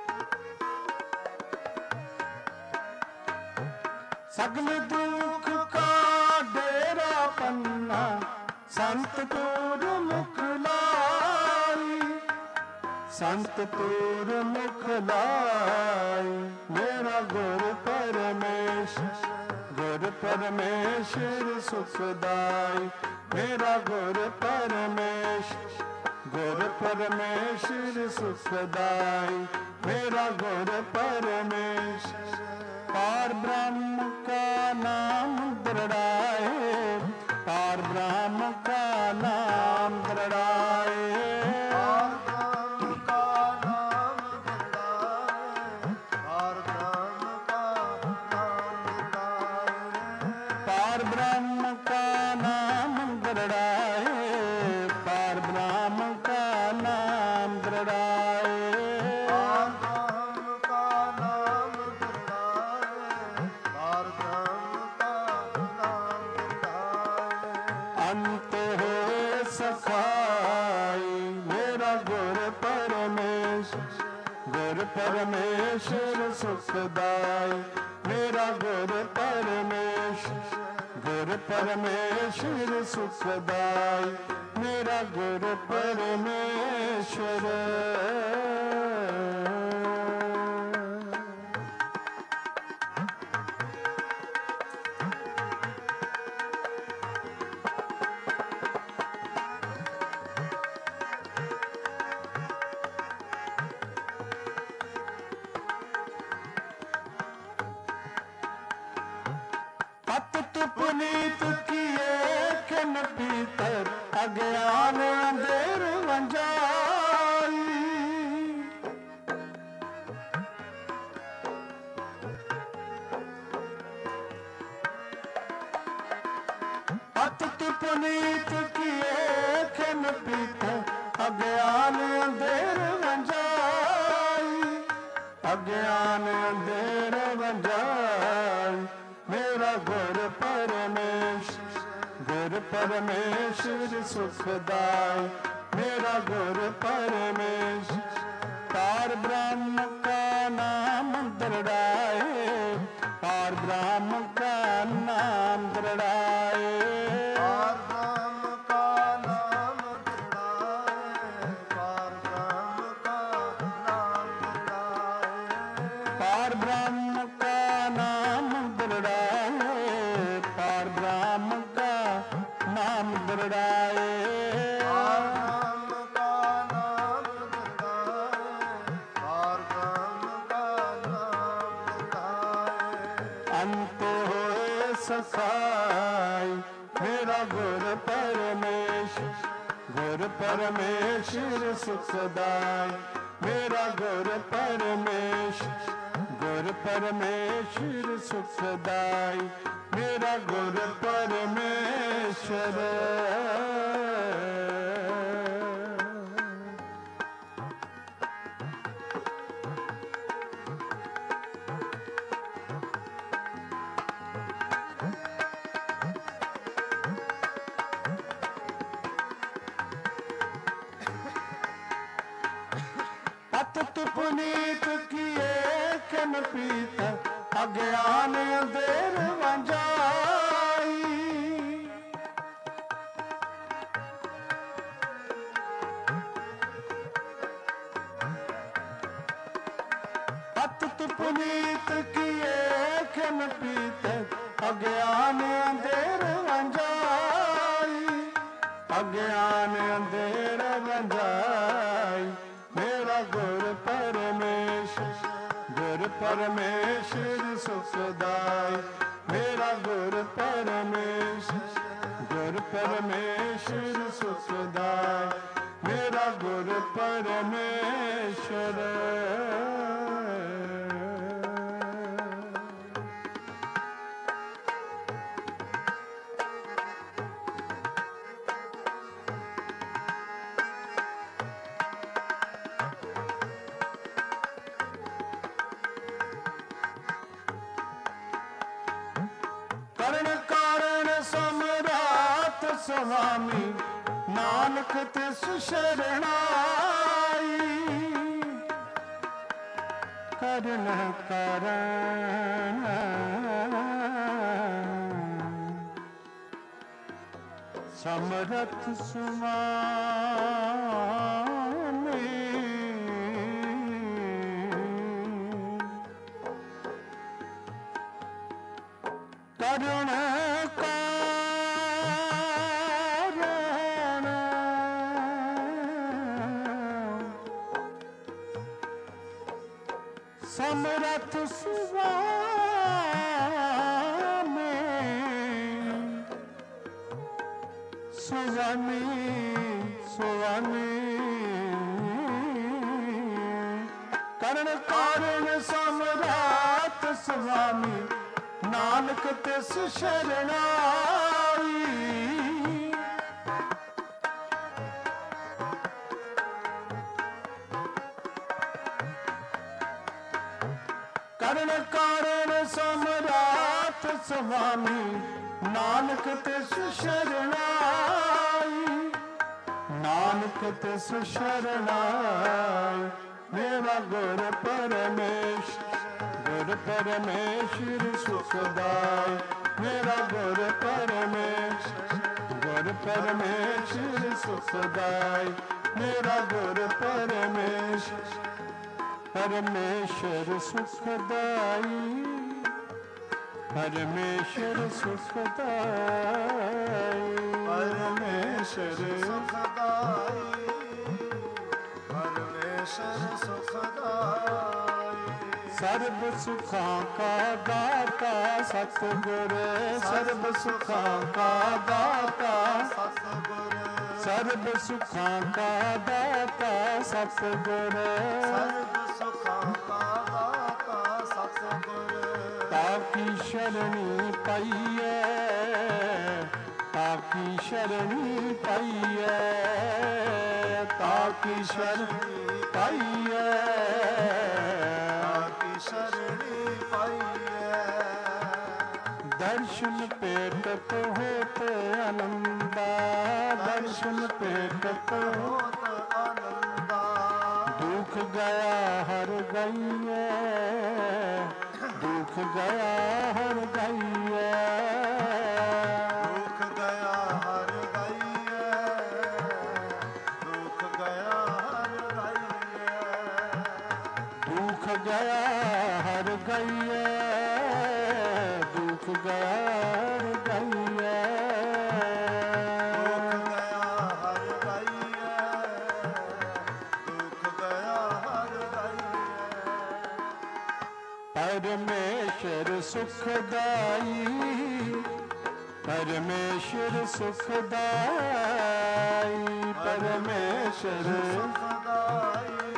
दुख का डेरा पन्ना संत तोर मुख लाई, संत तोर मुख लाई। मेरा गुर परमेश्वर, गुर परमेश्वर सुखदाई। मेरा गुर परमेश्वर, गुर परमेश्वर सुखदाई। मेरा गुर परमेश्वर पार ब्रह्म का नाम दृढ़ाए, पार ब्रह्म का नाम दृढ़ाए। पार ब्रह्म का नाम दृढ़ाए, पार ब्रह्म का नाम दृढ़ाए। पार ब्रह्म का नाम दृढ़ाए, पार ब्रह्म का नाम दृढ़ाए। पार ब्रह्म का नाम दृढ़ाए, पार ब्रह्म का नाम दृढ़ाए। अंत है सखाई। मेरा गुर परमेश्वर, गुर परमेश्वर सुखदाई। मेरा गुर परमेश्वर, गुर परमेश्वर सुखदाई। मेरा गुर परमेश्वर अतुत पुनीत किए खिन पीतर, अज्ञान अंधेर वंजाई। अतुत पुनीत किए खिन पीतर, अज्ञान अंधेर वंजाई। अज्ञान अंधेर वंजाई। मेरा गुर परमेश्वर, गुर परमेश्वर सुखदाई। मेरा गुर परमेश्वर पार ब्रह्म का नाम दृढ़ाए, पार ब्रह्म का नाम दृढ़ाए। पार ब्रह्म का नाम दृढ़ाए, पार ब्रह्म का नाम दृढ़ाए। पार ब्रह्म का नाम दृढ़ाए, पार ब्रह्म का नाम दृढ़ाए। पार ब्रह्म का नाम दृढ़ाए, पार ब्रह्म का नाम दृढ़ाए। अंत होए सखाई। मेरा गुर परमेश्वर, गुर परमेश्वर सुखदाई। मेरा गुर परमेश्वर, गुर परमेश्वर सुखदाई। मेरा गुर परमेश्वर अतुत पुनीत किए खिन पीतर, अज्ञान अंधेर वंजाई। अतुत पुनीत किए खिन पीतर, अज्ञान अंधेर वंजाई। अज्ञान अंधेर वंजाई। मेरा गुर परमेश्वर, गुर परमेश्वर सुखदाई। मेरा गुर परमेश्वर, गुर परमेश्वर सुखदाई। मेरा गुर परमेश्वर करण कारण सम्राट स्वामी, नानक तिस शरणाई। करण कारण ਸਮਰਥ ਸੁਆਮੀ ਕਰੁਣ ਕਾਰਣ ਸਮਰਥ ਸੁਆਮੀ ਸੁਆਮੀ ਸੁਆਮੀ ਕਰਨ ਕਾਰਨ ਸਮਰਥ ਸੁਆਮੀ ਨਾਨਕ ਤਿਸ ਸ਼ਰਨਾਈ ਕਰਨ ਕਾਰਨ ਸਮਰਥ ਸੁਆਮੀ ਨਾਨਕ ਤਿਸ ਸ਼ਰਨਾਈ ਨਾਨਕ ਤਿਸ ਸ਼ਰਨਾਈ ਮੇਰਾ ਗੁਰ ਪਰਮੇਸ਼ਰ ਗੁਰ ਪਰਮੇਸ਼ਰ ਸੁਖਦਾਇ ਮੇਰਾ ਗੁਰ ਪਰਮੇਸ਼ਰ ਸੁਖਦਾਇ ਮੇਰਾ ਗੁਰ ਪਰਮੇਸ਼ਰ ਸੁਖਦਾਈ ਪਰਮੇਸ਼ਰ ਸੁਖਦਾਈ ਪਰਮੇਸ਼ਰ ਸੁਖਦਾਈ ਪਰਮੇਸ਼ਰ ਸੁਖਦਾਈ ਸਰਬ ਸੁਖਾਂ ਕਾ ਦਾਤਾ ਸਤਿਗੁਰ ਸਰਬ ਸੁਖਾਂ ਕਾ ਦਾਤਾ ਸਤਿਗੁਰ ਸਰਬ ਸੁਖਾਂ ਕਾ ਦਾਤਾ ਸਤਿਗੁਰ ਸਰਬ ਸੁਖਾਂ ਕਾ ਦਾਤਾ ਸਤਿਗੁਰ ਤਾਕੀ ਸ਼ਰਣੀ ਪਾਈਐ ਤਾਕੀ ਸ਼ਰਣੀ ਪਾਈਐ ਤਾਕੀ ਸ਼ਰਣੀ ਪਾਈਐ ਸ਼ਰਣੀ ਪਾਈਐ ਦਰਸ਼ਨ ਪੇਟਤ ਹੋਤ ਆਨੰਦਾ ਦਰਸ਼ਨ ਪੇਟਤ ਹੋਤ ਆਨੰਦਾ ਦੁਖ ਗਿਆ ਹਰ ਗਈਐ ਦੁਖ ਗਿਆ ਹਰ ਗਈਐ ਦੁਖ ਗਿਆ ਹਰ ਗਈਐ ਦੁਖ ਗਿਆ ਹਰ ਗਈਐ ਦੁਖ ਗਿਆ ਹਰ ਗਈਐ ਦੁਖ ਗਿਆ ਹਰ ਗਈਐ ਦੁਖ ਗਿਆ ਹਰ ਗਈਐ ਪਰਮੇਸ਼ਰ ਸੁਖਦਾਈ ਪਰਮੇਸ਼ਰ ਸੁਖਦਾਈ ਪਰਮੇਸ਼ਰ ਸੁਖਦਾਈ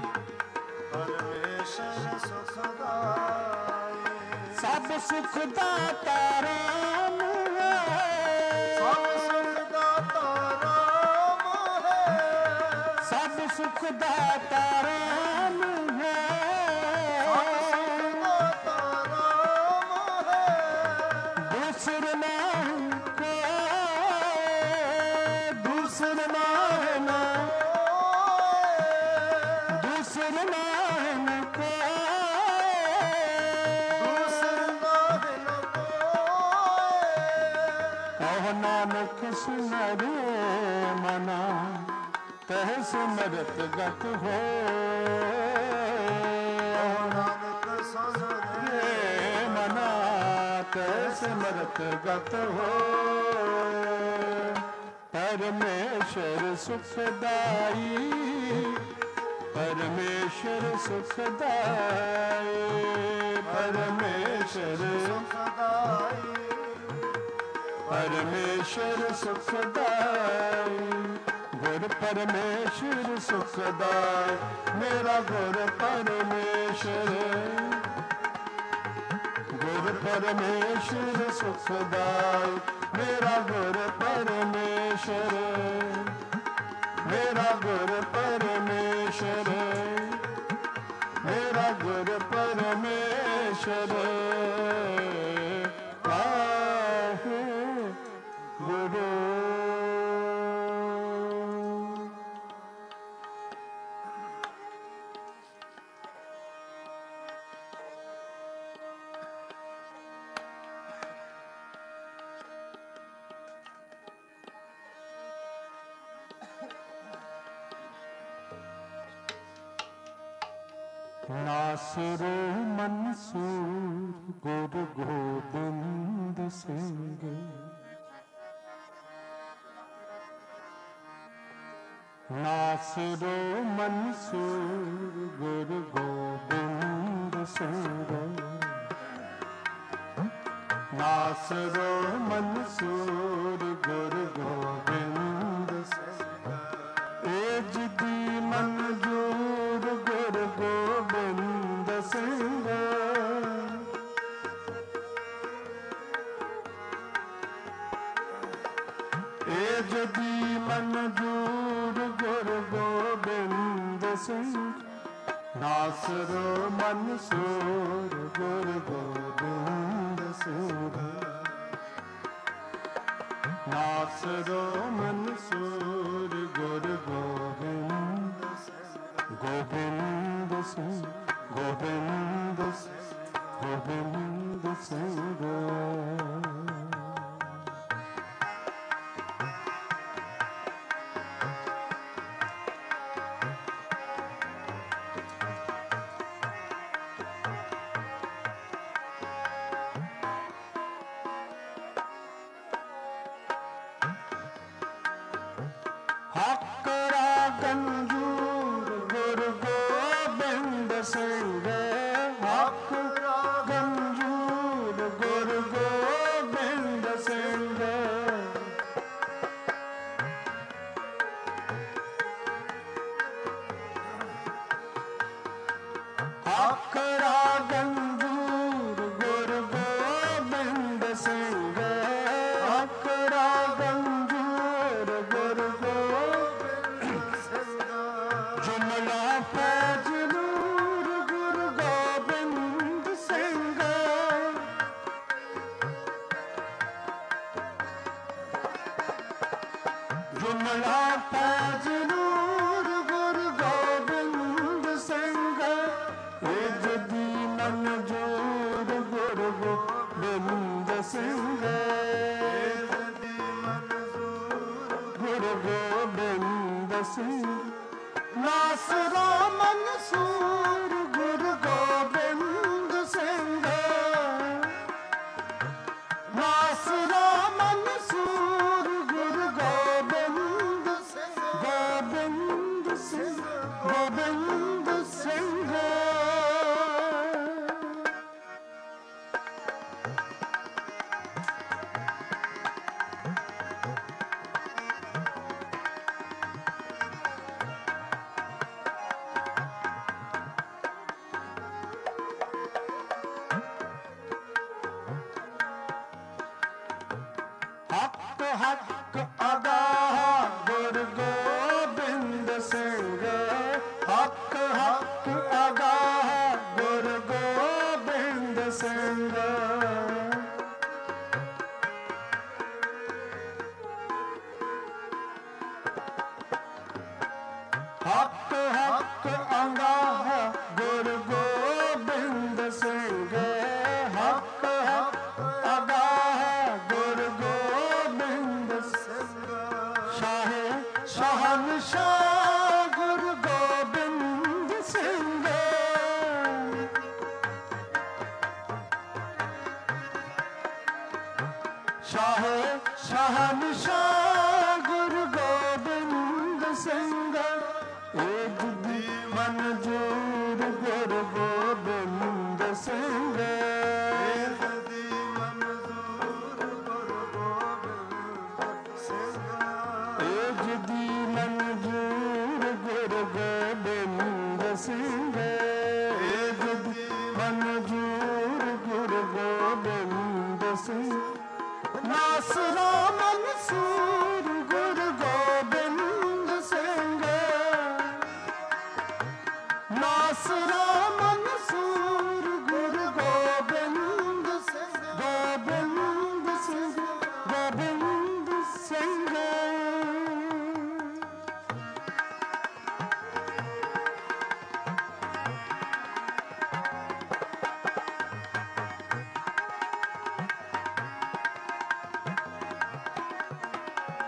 ਪਰਮੇਸ਼ਰ ਸੁਖਦਾਈ ਸਭ ਸੁਖ ਦਾਤਾ ਰਾਮ ਹੈ ਸਭ ਸੁਖ ਦਾਤਾ ਰਾਮ ਹੈ ਸਭ ਸੁਖ ਦਾਤਾ ਰਾਮ ਹੈ ਦੂਸਰ ਨਾਮ ਕੋਇ ਦੂਸਰ ਨਾਮ ਦੂਸਰ ਨਾਮ ਕਹੁ ਨਾਨਕ ਸੁਨਰੇ ਮਨਾ ਤਹ ਸਿਮਰਤ ਗਤ ਹੋਇ ਨਾਨਕ ਸੁਨ ਰੇ ਮਨਾ ਤਹ ਸਿਮਰਤ ਗਤ ਹੋਇ ਪਰਮੇਸ਼ਰ ਸੁਖਦਾਈ ਪਰਮੇਸ਼ਰ ਸੁਖਦਾਈ ਪਰਮੇਸ਼ਰ ਸੁਖਦਾਈ ਪਰਮੇਸ਼ਰ ਸੁਖਦਾਈ ਗੁਰ ਪਰਮੇਸ਼ਰ ਸੁਖਦਾਈ ਮੇਰਾ ਗੁਰ ਪਰਮੇਸ਼ਰ ਗੁਰ ਪਰਮੇਸ਼ਰ ਸੁਖਦਾਈ ਮੇਰਾ ਗੁਰ ਪਰਮੇਸ਼ਰ ਮੇਰਾ ਗੁਰ ਪਰਮੇਸ਼ਰ ਮੇਰਾ ਗੁਰ ਪਰਮੇਸ਼ਰ ਵਾਹਿਗੁਰੂ ਨਾਸਰੋ ਮਨਸੂਰ ਗੁਰ ਗੋਬਿੰਦ ਸਿੰਘ। ਨਾਸਰੋ ਮਨਸੂਰ ਗੁਰ ਗੋਬਿੰਦ ਸਿੰਘ। ਨਾਸਰੋ ਮਨਸੂਰ ਗੁਰ ਗੋਬਿੰਦ ਸਿੰਘ। ਏਜ ਦੀ ਮਨਜੂਰ ਗੁਰ ਗੋਬਿੰਦ ਸਿੰਘ। ਏਜ ਦੀ ਮਨਜੂਰ ਗੁਰ ਗੋਬਿੰਦ ਸਿੰਘ। ਨਾਸਰੋ ਮਨਸੂਰ ਗੁਰ ਗੋਬਿੰਦ ਸਿੰਘ। ਨਾਸਰੋ ਮਨਸੂਰ ਗੁਰ ਗੋਬਿੰਦ ਸਿੰਘ। ਗੋਬਿੰਦ ਸਿੰਘ ਗੋਬਿੰਦ ਸਿੰਘ ਗੋਬਿੰਦ ਸਿੰਘ। ਹੱਕ ਰਾਗੰਜੂਰ ਗੁਰ ਗੋਬਿੰਦ ਸਿੰਘ। ਹੱਕ ਰਾਗੰਜੂਰ ਗੁਰ ਗੋਬਿੰਦ ਸਿੰਘ। ਹੱਕ ਰਾਗੰਜੂਰ ਗੁਰ ਗੋਬਿੰਦ ਸਿੰਘ। ਹੱਕ ਰਾਗੰਜੂਰ ਗੁਰ ਗੋਬਿੰਦ ਸਿੰਘ। ਜੁਮਲਾ ਫੈਜ਼ ਨੂਰ ਗੁਰ ਗੋਬਿੰਦ ਸਿੰਘ। ਜੁਮਲਾ ਫੈਜ਼ ਨੂਰ ਗੁਰ ਗੋਬਿੰਦ ਸਿੰਘ। ਏਜ ਦੀ ਮਨਜੂਰ ਗੁਰ ਗੋਬਿੰਦ ਸਿੰਘ। ਏਜ ਦੀ ਮਨਜੂਰ ਗੁਰ ਗੋਬਿੰਦ ਸਿੰਘ। ਨਾਸਰਾ ਮਨਸੂਰ ਗੁਰ ਗੋਬਿੰਦ ਸਿੰਘ। ਨਾਸਰਾ ਮਨਸੂਰ ਗੁਰ ਗੋਬਿੰਦ ਸਿੰਘ। ਗੋਬਿੰਦ ਸਿੰਘ ਗੋਬਿੰਦ ਸਿੰਘ। ਹੱਕ ਹੱਕ ਅਗਾਹ ਗੁਰ ਗੋਬਿੰਦ ਸਿੰਘ। ਹੱਕ ਹੱਕ ਅਗਾਹ ਗੁਰ ਗੋਬਿੰਦ ਸਿੰਘ। ਹੱਕ ਹੱਕ ਅਗਾਹ ਗੁਰ ਗੋਬਿੰਦ ਸਿੰਘ। ਹੱਕ ਹੱਕ ਅਗਾਹ ਗੁਰ ਗੋਬਿੰਦ ਸਿੰਘ। ਸ਼ਾਹੇ ਸ਼ਹਨਸ਼ਾਹ ਗੁਰ ਗੋਬਿੰਦ ਸਿੰਘ। ਸ਼ਾਹੇ ਸ਼ਹਨਸ਼ਾਹ ਗੁਰ ਗੋਬਿੰਦ ਸਿੰਘ। ਏਜ ਦੀ ਮਨਜੂਰ ਗੁਰ ਗੋਬਿੰਦ ਸਿੰਘ। ਏਜ ਦੀ ਮਨਜੂਰ ਗੁਰ ਗੋਬਿੰਦ ਸਿੰਘ। ਏਜ ਦੀ ਮਨਜੂਰ ਗੁਰ ਗੋਬਿੰਦ ਸਿੰਘ। ਏਜ ਦੀ ਮਨਜੂਰ ਗੁਰ ਗੋਬਿੰਦ ਸਿੰਘ। ਨਾਸਰਾ ਮਨਸੂਰ ਗੁਰ ਗੋਬਿੰਦ ਸਿੰਘ। ਨਾਸਰਾ ਮਨਸੂਰ ਗੁਰ ਗੋਬਿੰਦ ਸਿੰਘ। ਗੋਬਿੰਦ ਸਿੰਘ ਗੋਬਿੰਦ ਸਿੰਘ।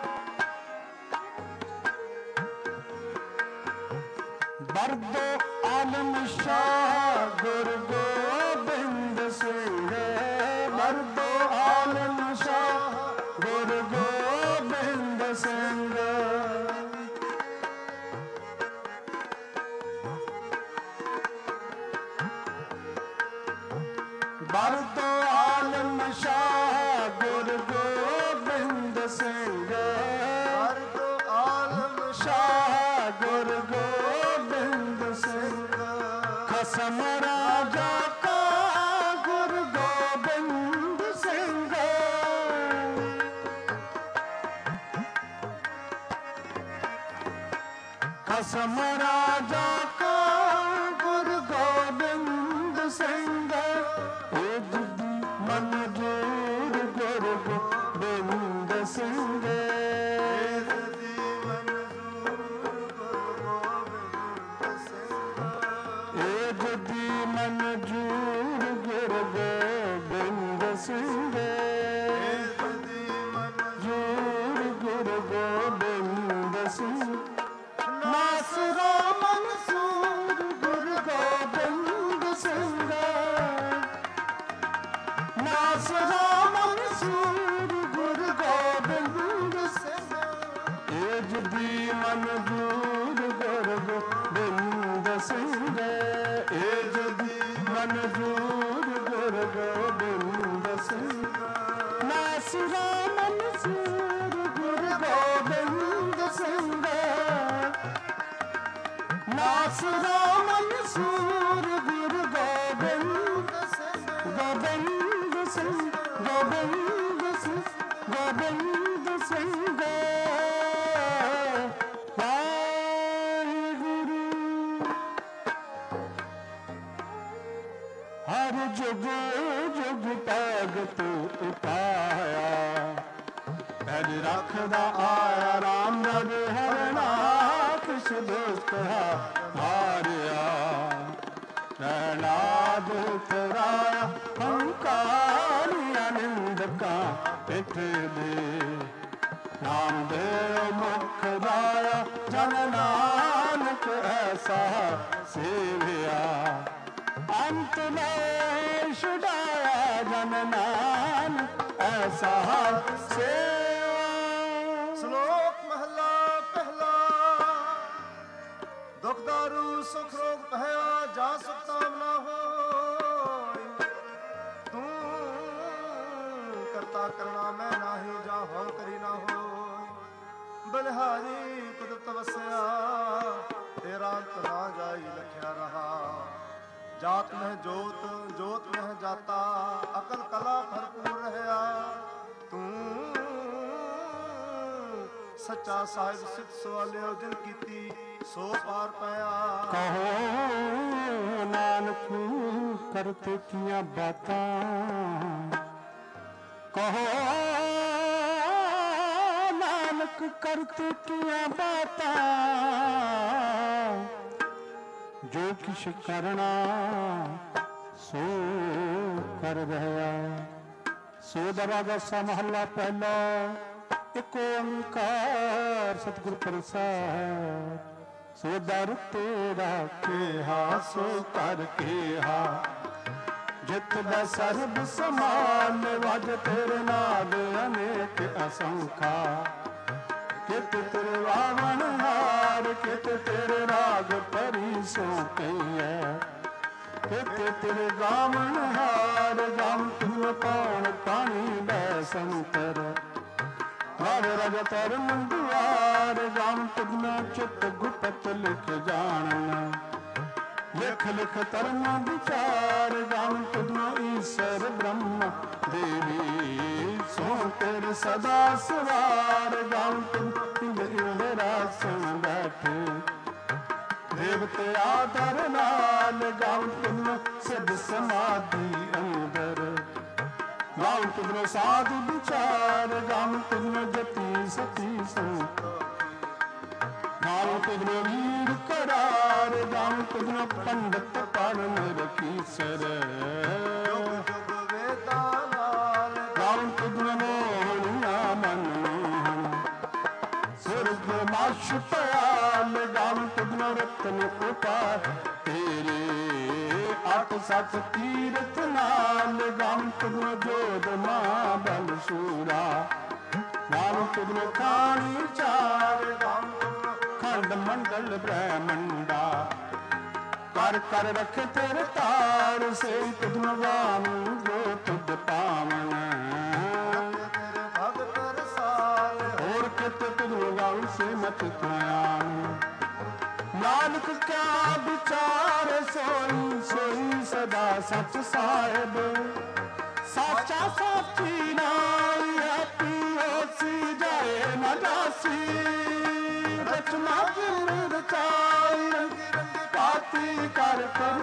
ਬਰਦੋ ਆਲਮ ਸ਼ਾਹ ਗੁਰ ਗੋਬਿੰਦ ਸਿੰਘ ਮਰਦੋ ਆਲਮ ਸ਼ਾਹ ਗੁਰ ਗੋਬਿੰਦ ਸਿੰਘ ਮਰਦੋ ਆਲਮ ਸ਼ਾਹ ਗੁਰ ਗੋਬਿੰਦ ਸਿੰਘ ਮਰਦੋ ਆਲਮ ਸ਼ਾਹ ਗੁਰ ਗੋਬਿੰਦ ਸਿੰਘ ਖਸਮ ਰਾਜਾ ਕਾ ਗੁਰ ਗੋਬਿੰਦ ਸਿੰਘ ਖਸਮ ਰਾਜਾ ਕਾ ਗੁਰ ਗੋਬਿੰਦ ਸਿੰਘ ਏ ਜੁਦੀ ਮਨਜੂਰ ਗੁਰ ਗੋਬਿੰਦ ਸਿੰਘ ਦੀ ਮਨਜ਼ੂਰ ਗੁਰੂ ਗੋਬਿੰਦ ਸਿੰਘ ਏ ਜੁਦੀ ਮਨਜੂਰ ਗੁਰ ਗੋਬਿੰਦ ਸਿੰਘ ਦੀ ਜੂਰ ਗੁਰ ਗੋਬਿੰਦ ਸਿੰਘ ਨਾਸਰਾ ਮਨਸੂਰ ਗੁਰ ਗੋਬਿੰਦ ਸਿੰਘ ਨਾਸਰਾ ਮਨਸੂਰ ਗੁਰ ਗੋਬਿੰਦ ਸਿੰਘ ਏ ਜੁਦੀ ਮਨਜੂਰ ਗੁਰ ਗੋਬਿੰਦ ਸਿੰਘ ਏ ਜੁਦੀ ਮਨਜੂਰ ਗੁਰ ਗੋਬਿੰਦ ਸਿੰਘ ਨਾਸਰਾ ਮਨਸੂਰ ਗੁਰ ਗੋਬਿੰਦ ਸਿੰਘ ਨਾਸਰਾ ਮਨਸੂਰ ਗੁਰ ਗੋਬਿੰਦ ਸਿੰਘ ਗੋਬਿੰਦ ਸਿੰਘ ਗੋਬਿੰਦ ਸਿੰਘ ਗੋਬਿੰਦ ਸਿੰਘ ਵਾਹਿਗੁਰੂ ਹਰ ਜੁਗ ਜੁਗ ਭਗਤ ਉਪਾਇਆ ਪੈਜ ਰੱਖਦਾ ਆਇਆ ਰਾਮ ਰਬ ਹਰਨਾ ਕਿਸ ਦੁਸਤ ਹਾਰਿਆ ਰਹਿਣਾ ਦੁਖ ਰਾਇਆ ਹੰਕਾਰੀ ਅਨੰਦਕਾ ਪਿੱਠ ਦੇ ਨਾਮ ਦੇ ਮੁਖ ਦਾਇਆ ਜਨ ਨਾਨਕ ਐਸਾ ਸੇਵਿਆ ਅੰਤ ਨੇ ਛੁਡਾਇਆ ਜਨ ਨਾਨਕ ਐਸਾ ਸੇਵਾ ਸ਼ਲੋਕ ਮਹਲਾ ਪਹਿਲਾ ਦੁਖ ਦਾਰੂ ਸੁਖ ਰੋਗ ਭਇਆ ਜਾ ਸੁਖਤਾਮ ਨਾ ਹੋਇ ਤੂੰ ਕਰਤਾ ਕਰਣਾ ਮੈਂ ਨਾਹੀ ਜਾ ਹੋ ਕਰੀ ਨਾ ਹੋਇ ਬਲਿਹਾਰੀ ਕੁਦਰਤ ਵਸਿਆ ਤੇਰਾ ਅੰਤ ਨਾ ਜਾਈ ਲਖਿਆ ਰਹਾ ਜਾਤ ਮਹਿ ਜੋਤ ਜੋਤ ਮਹਿ ਜਾਤਾ ਅਕਲ ਕਲਾ ਭਰਪੂਰ ਰਹਿਆ ਤੂੰ ਸੱਚਾ ਸਾਹਿਬ ਸਿੱਧ ਸਵਾਲਿਓ ਜਿਨ ਕੀਤੀ ਸੋ ਪਾਰ ਪਾਇਆ ਕਹੋ ਨਾਨਕ ਕਰਤੇ ਕੀਆਂ ਬਾਤਾਂ ਕਹੋ ਨਾਨਕ ਕਰਤੇ ਕੀਆਂ ਬਾਤਾਂ ਜੋ ਕਿਛ ਕਰਨਾ ਸੋ ਕਰ ਰਿਹਾ ਸੋ ਦਰਵਾਜ਼ਾ ਮਹੱਲਾ ਪਹਿਲਾ ਇੱਕ ਓੰਕਾਰ ਸਤਿਗੁਰ ਪ੍ਰਸਾਦਿ ਸੋ ਦਰ ਤੇਰਾ ਕਿਹਾ ਸੋ ਕਰ ਕਿਹਾ ਜਿਤ ਦਾ ਸਰਬ ਸਮਾਨ ਵਜ ਤੇਰੇ ਨਾਦ ਅਨੇਕ ਅਸੰਖਾ ਕਿਤ ਤੇਰੇ ਵਾਵਣ ਹਾਰ ਕਿਤ ਤੇਰੇ ਰਾਗ ਪਰੀ ਸੋ ਕਈਐ ਕਿਤ ਤੇਰੇ ਗਾਵਣ ਹਾਰ ਗਮ ਤੁਮ ਪਾਣ ਪਾਣੀ ਬੈ ਸੰਤਰ ਹਰ ਰਗ ਤਰ ਮੰਦਿਆਰ ਗਮ ਤੁਮ ਚਿਤ ਗੁਪਤ ਲਿਖ ਜਾਣਨ ਲਿਖ ਲਿਖ ਧਰਮ ਵਿਚਾਰ ਗਮ ਤੁਮ ਈਸ਼ਰ ਬ੍ਰਹਮ ਦੇਵੀ ਸੋ ਤੇਰੇ ਸਦਾ ਸਵਾਰ ਗਮ ਤੁਮ ਰਾਸਨ ਬੈਠੇ ਦੇਵਤੇ ਆਦਰ ਨਾਲ ਗਮ ਤੁਮ ਸਿਧ ਸਮਾਧੀ ਅੰਦਰ ਗਮ ਤੁਮ ਸਾਧ ਵਿਚਾਰ ਗਮ ਤੁਮ ਜਤੀ ਸਤੀ ਸੰਤ ਗਮ ਤੁਮ ਵੀਰ ਕਰਾਰ ਗਮ ਤੁਮ ਪੰਡਤ ਪੜਨ ਰਖੀ ਸਰ ਜੁਗ ਜੁਗ ਵੇਦਾਂ ਨਾਲ ਗਮ ਤੁਮ ਮੋਹਣਿਆ ਮਨ ਮੋਹਨ ਸੁਰਗ ਮਾਸ਼ ਪਿਆਲ ਗਮ ਤੁਮ ਰਤਨ ਉਪਾਰ ਸਤ ਸਤ ਤੀਰਥ ਨਾਲ ਗਮ ਤੁਮ ਜੋਦ ਮਾਂ ਬਲ ਸੂਰਾ ਨਾਮ ਤੁਮ ਖਾਣੀ ਚਾਰ ਗਮ ਤੁਮ ਖੰਡ ਮੰਡਲ ਬ੍ਰਹਮੰਡਾ ਕਰ ਕਰ ਰਖ ਤੇਰੇ ਤਾਰ ਸੇ ਤੁਮ ਵਾਮੂ ਜੋ ਤੁਧ ਪਾਵਨ ਤੇਰੇ ਭਗਤ ਰਸਾਲ ਹੋਰ ਕਿਤ ਤੁਮ ਗਾਉ ਸੇ ਮਤ ਧਿਆਨ ਨਾਨਕ ਕਿਆ ਵਿਚਾਰ ਸੋਈ ਸੋਈ ਸਦਾ ਸਚ ਸਾਹਿਬ ਸਾਚਾ ਸਾਚੀ ਨਾਈ ਆਪੀ ਹੋਸੀ ਜਾਏ ਨਾ ਜਾਸੀ ਰਚਨਾ ਜਿਨ ਰਚਾਈ ਪਾਤੀ ਕਰ ਕਰ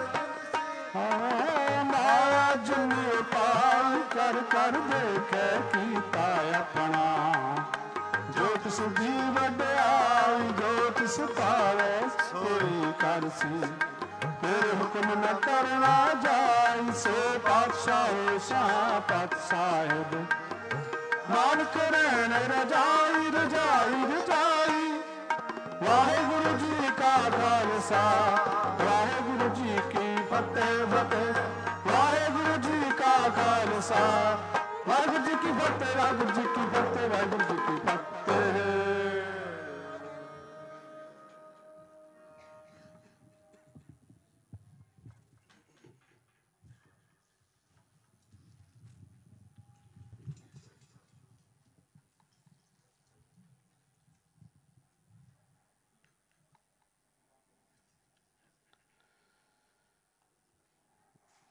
ਮਾਇਆ ਜਨ ਪਾਲ ਕਰ ਕਰ ਦੇਖੈ ਕੀਤਾ ਆਪਣਾ ਜੋਤ ਸੁਧੀ ਵਡਿਆਈ ਜੋਤ ਸੁਪਾਵੇ ਸੋਈ ਕਰਸੀ ਤੇਰੇ ਹੁਕਮ ਨ ਕਰਨਾ ਜਾਈ ਸੋ ਪਾਤਸ਼ਾਹ ਸ਼ਾਹ ਪਤ ਸਾਹਿਬ ਨਾਨਕ ਰਹਿਣ ਰਜਾਈ ਰਜਾਈ ਰਜਾਈ ਵਾਹਿਗੁਰੂ ਜੀ ਕਾ ਖਾਲਸਾ ਵਾਹਿਗੁਰੂ ਜੀ ਕੀ ਫਤਿਹ ਫਤਿਹ ਵਾਹਿਗੁਰੂ ਜੀ ਕਾ ਖਾਲਸਾ ਵਾਹਿਗੁਰੂ ਜੀ ਕੀ ਫਤਿਹ ਵਾਹਿਗੁਰੂ ਜੀ ਕੀ ਫਤਿਹ ਵਾਹਿਗੁਰੂ ਜੀ ਕੀ ਫਤਿਹ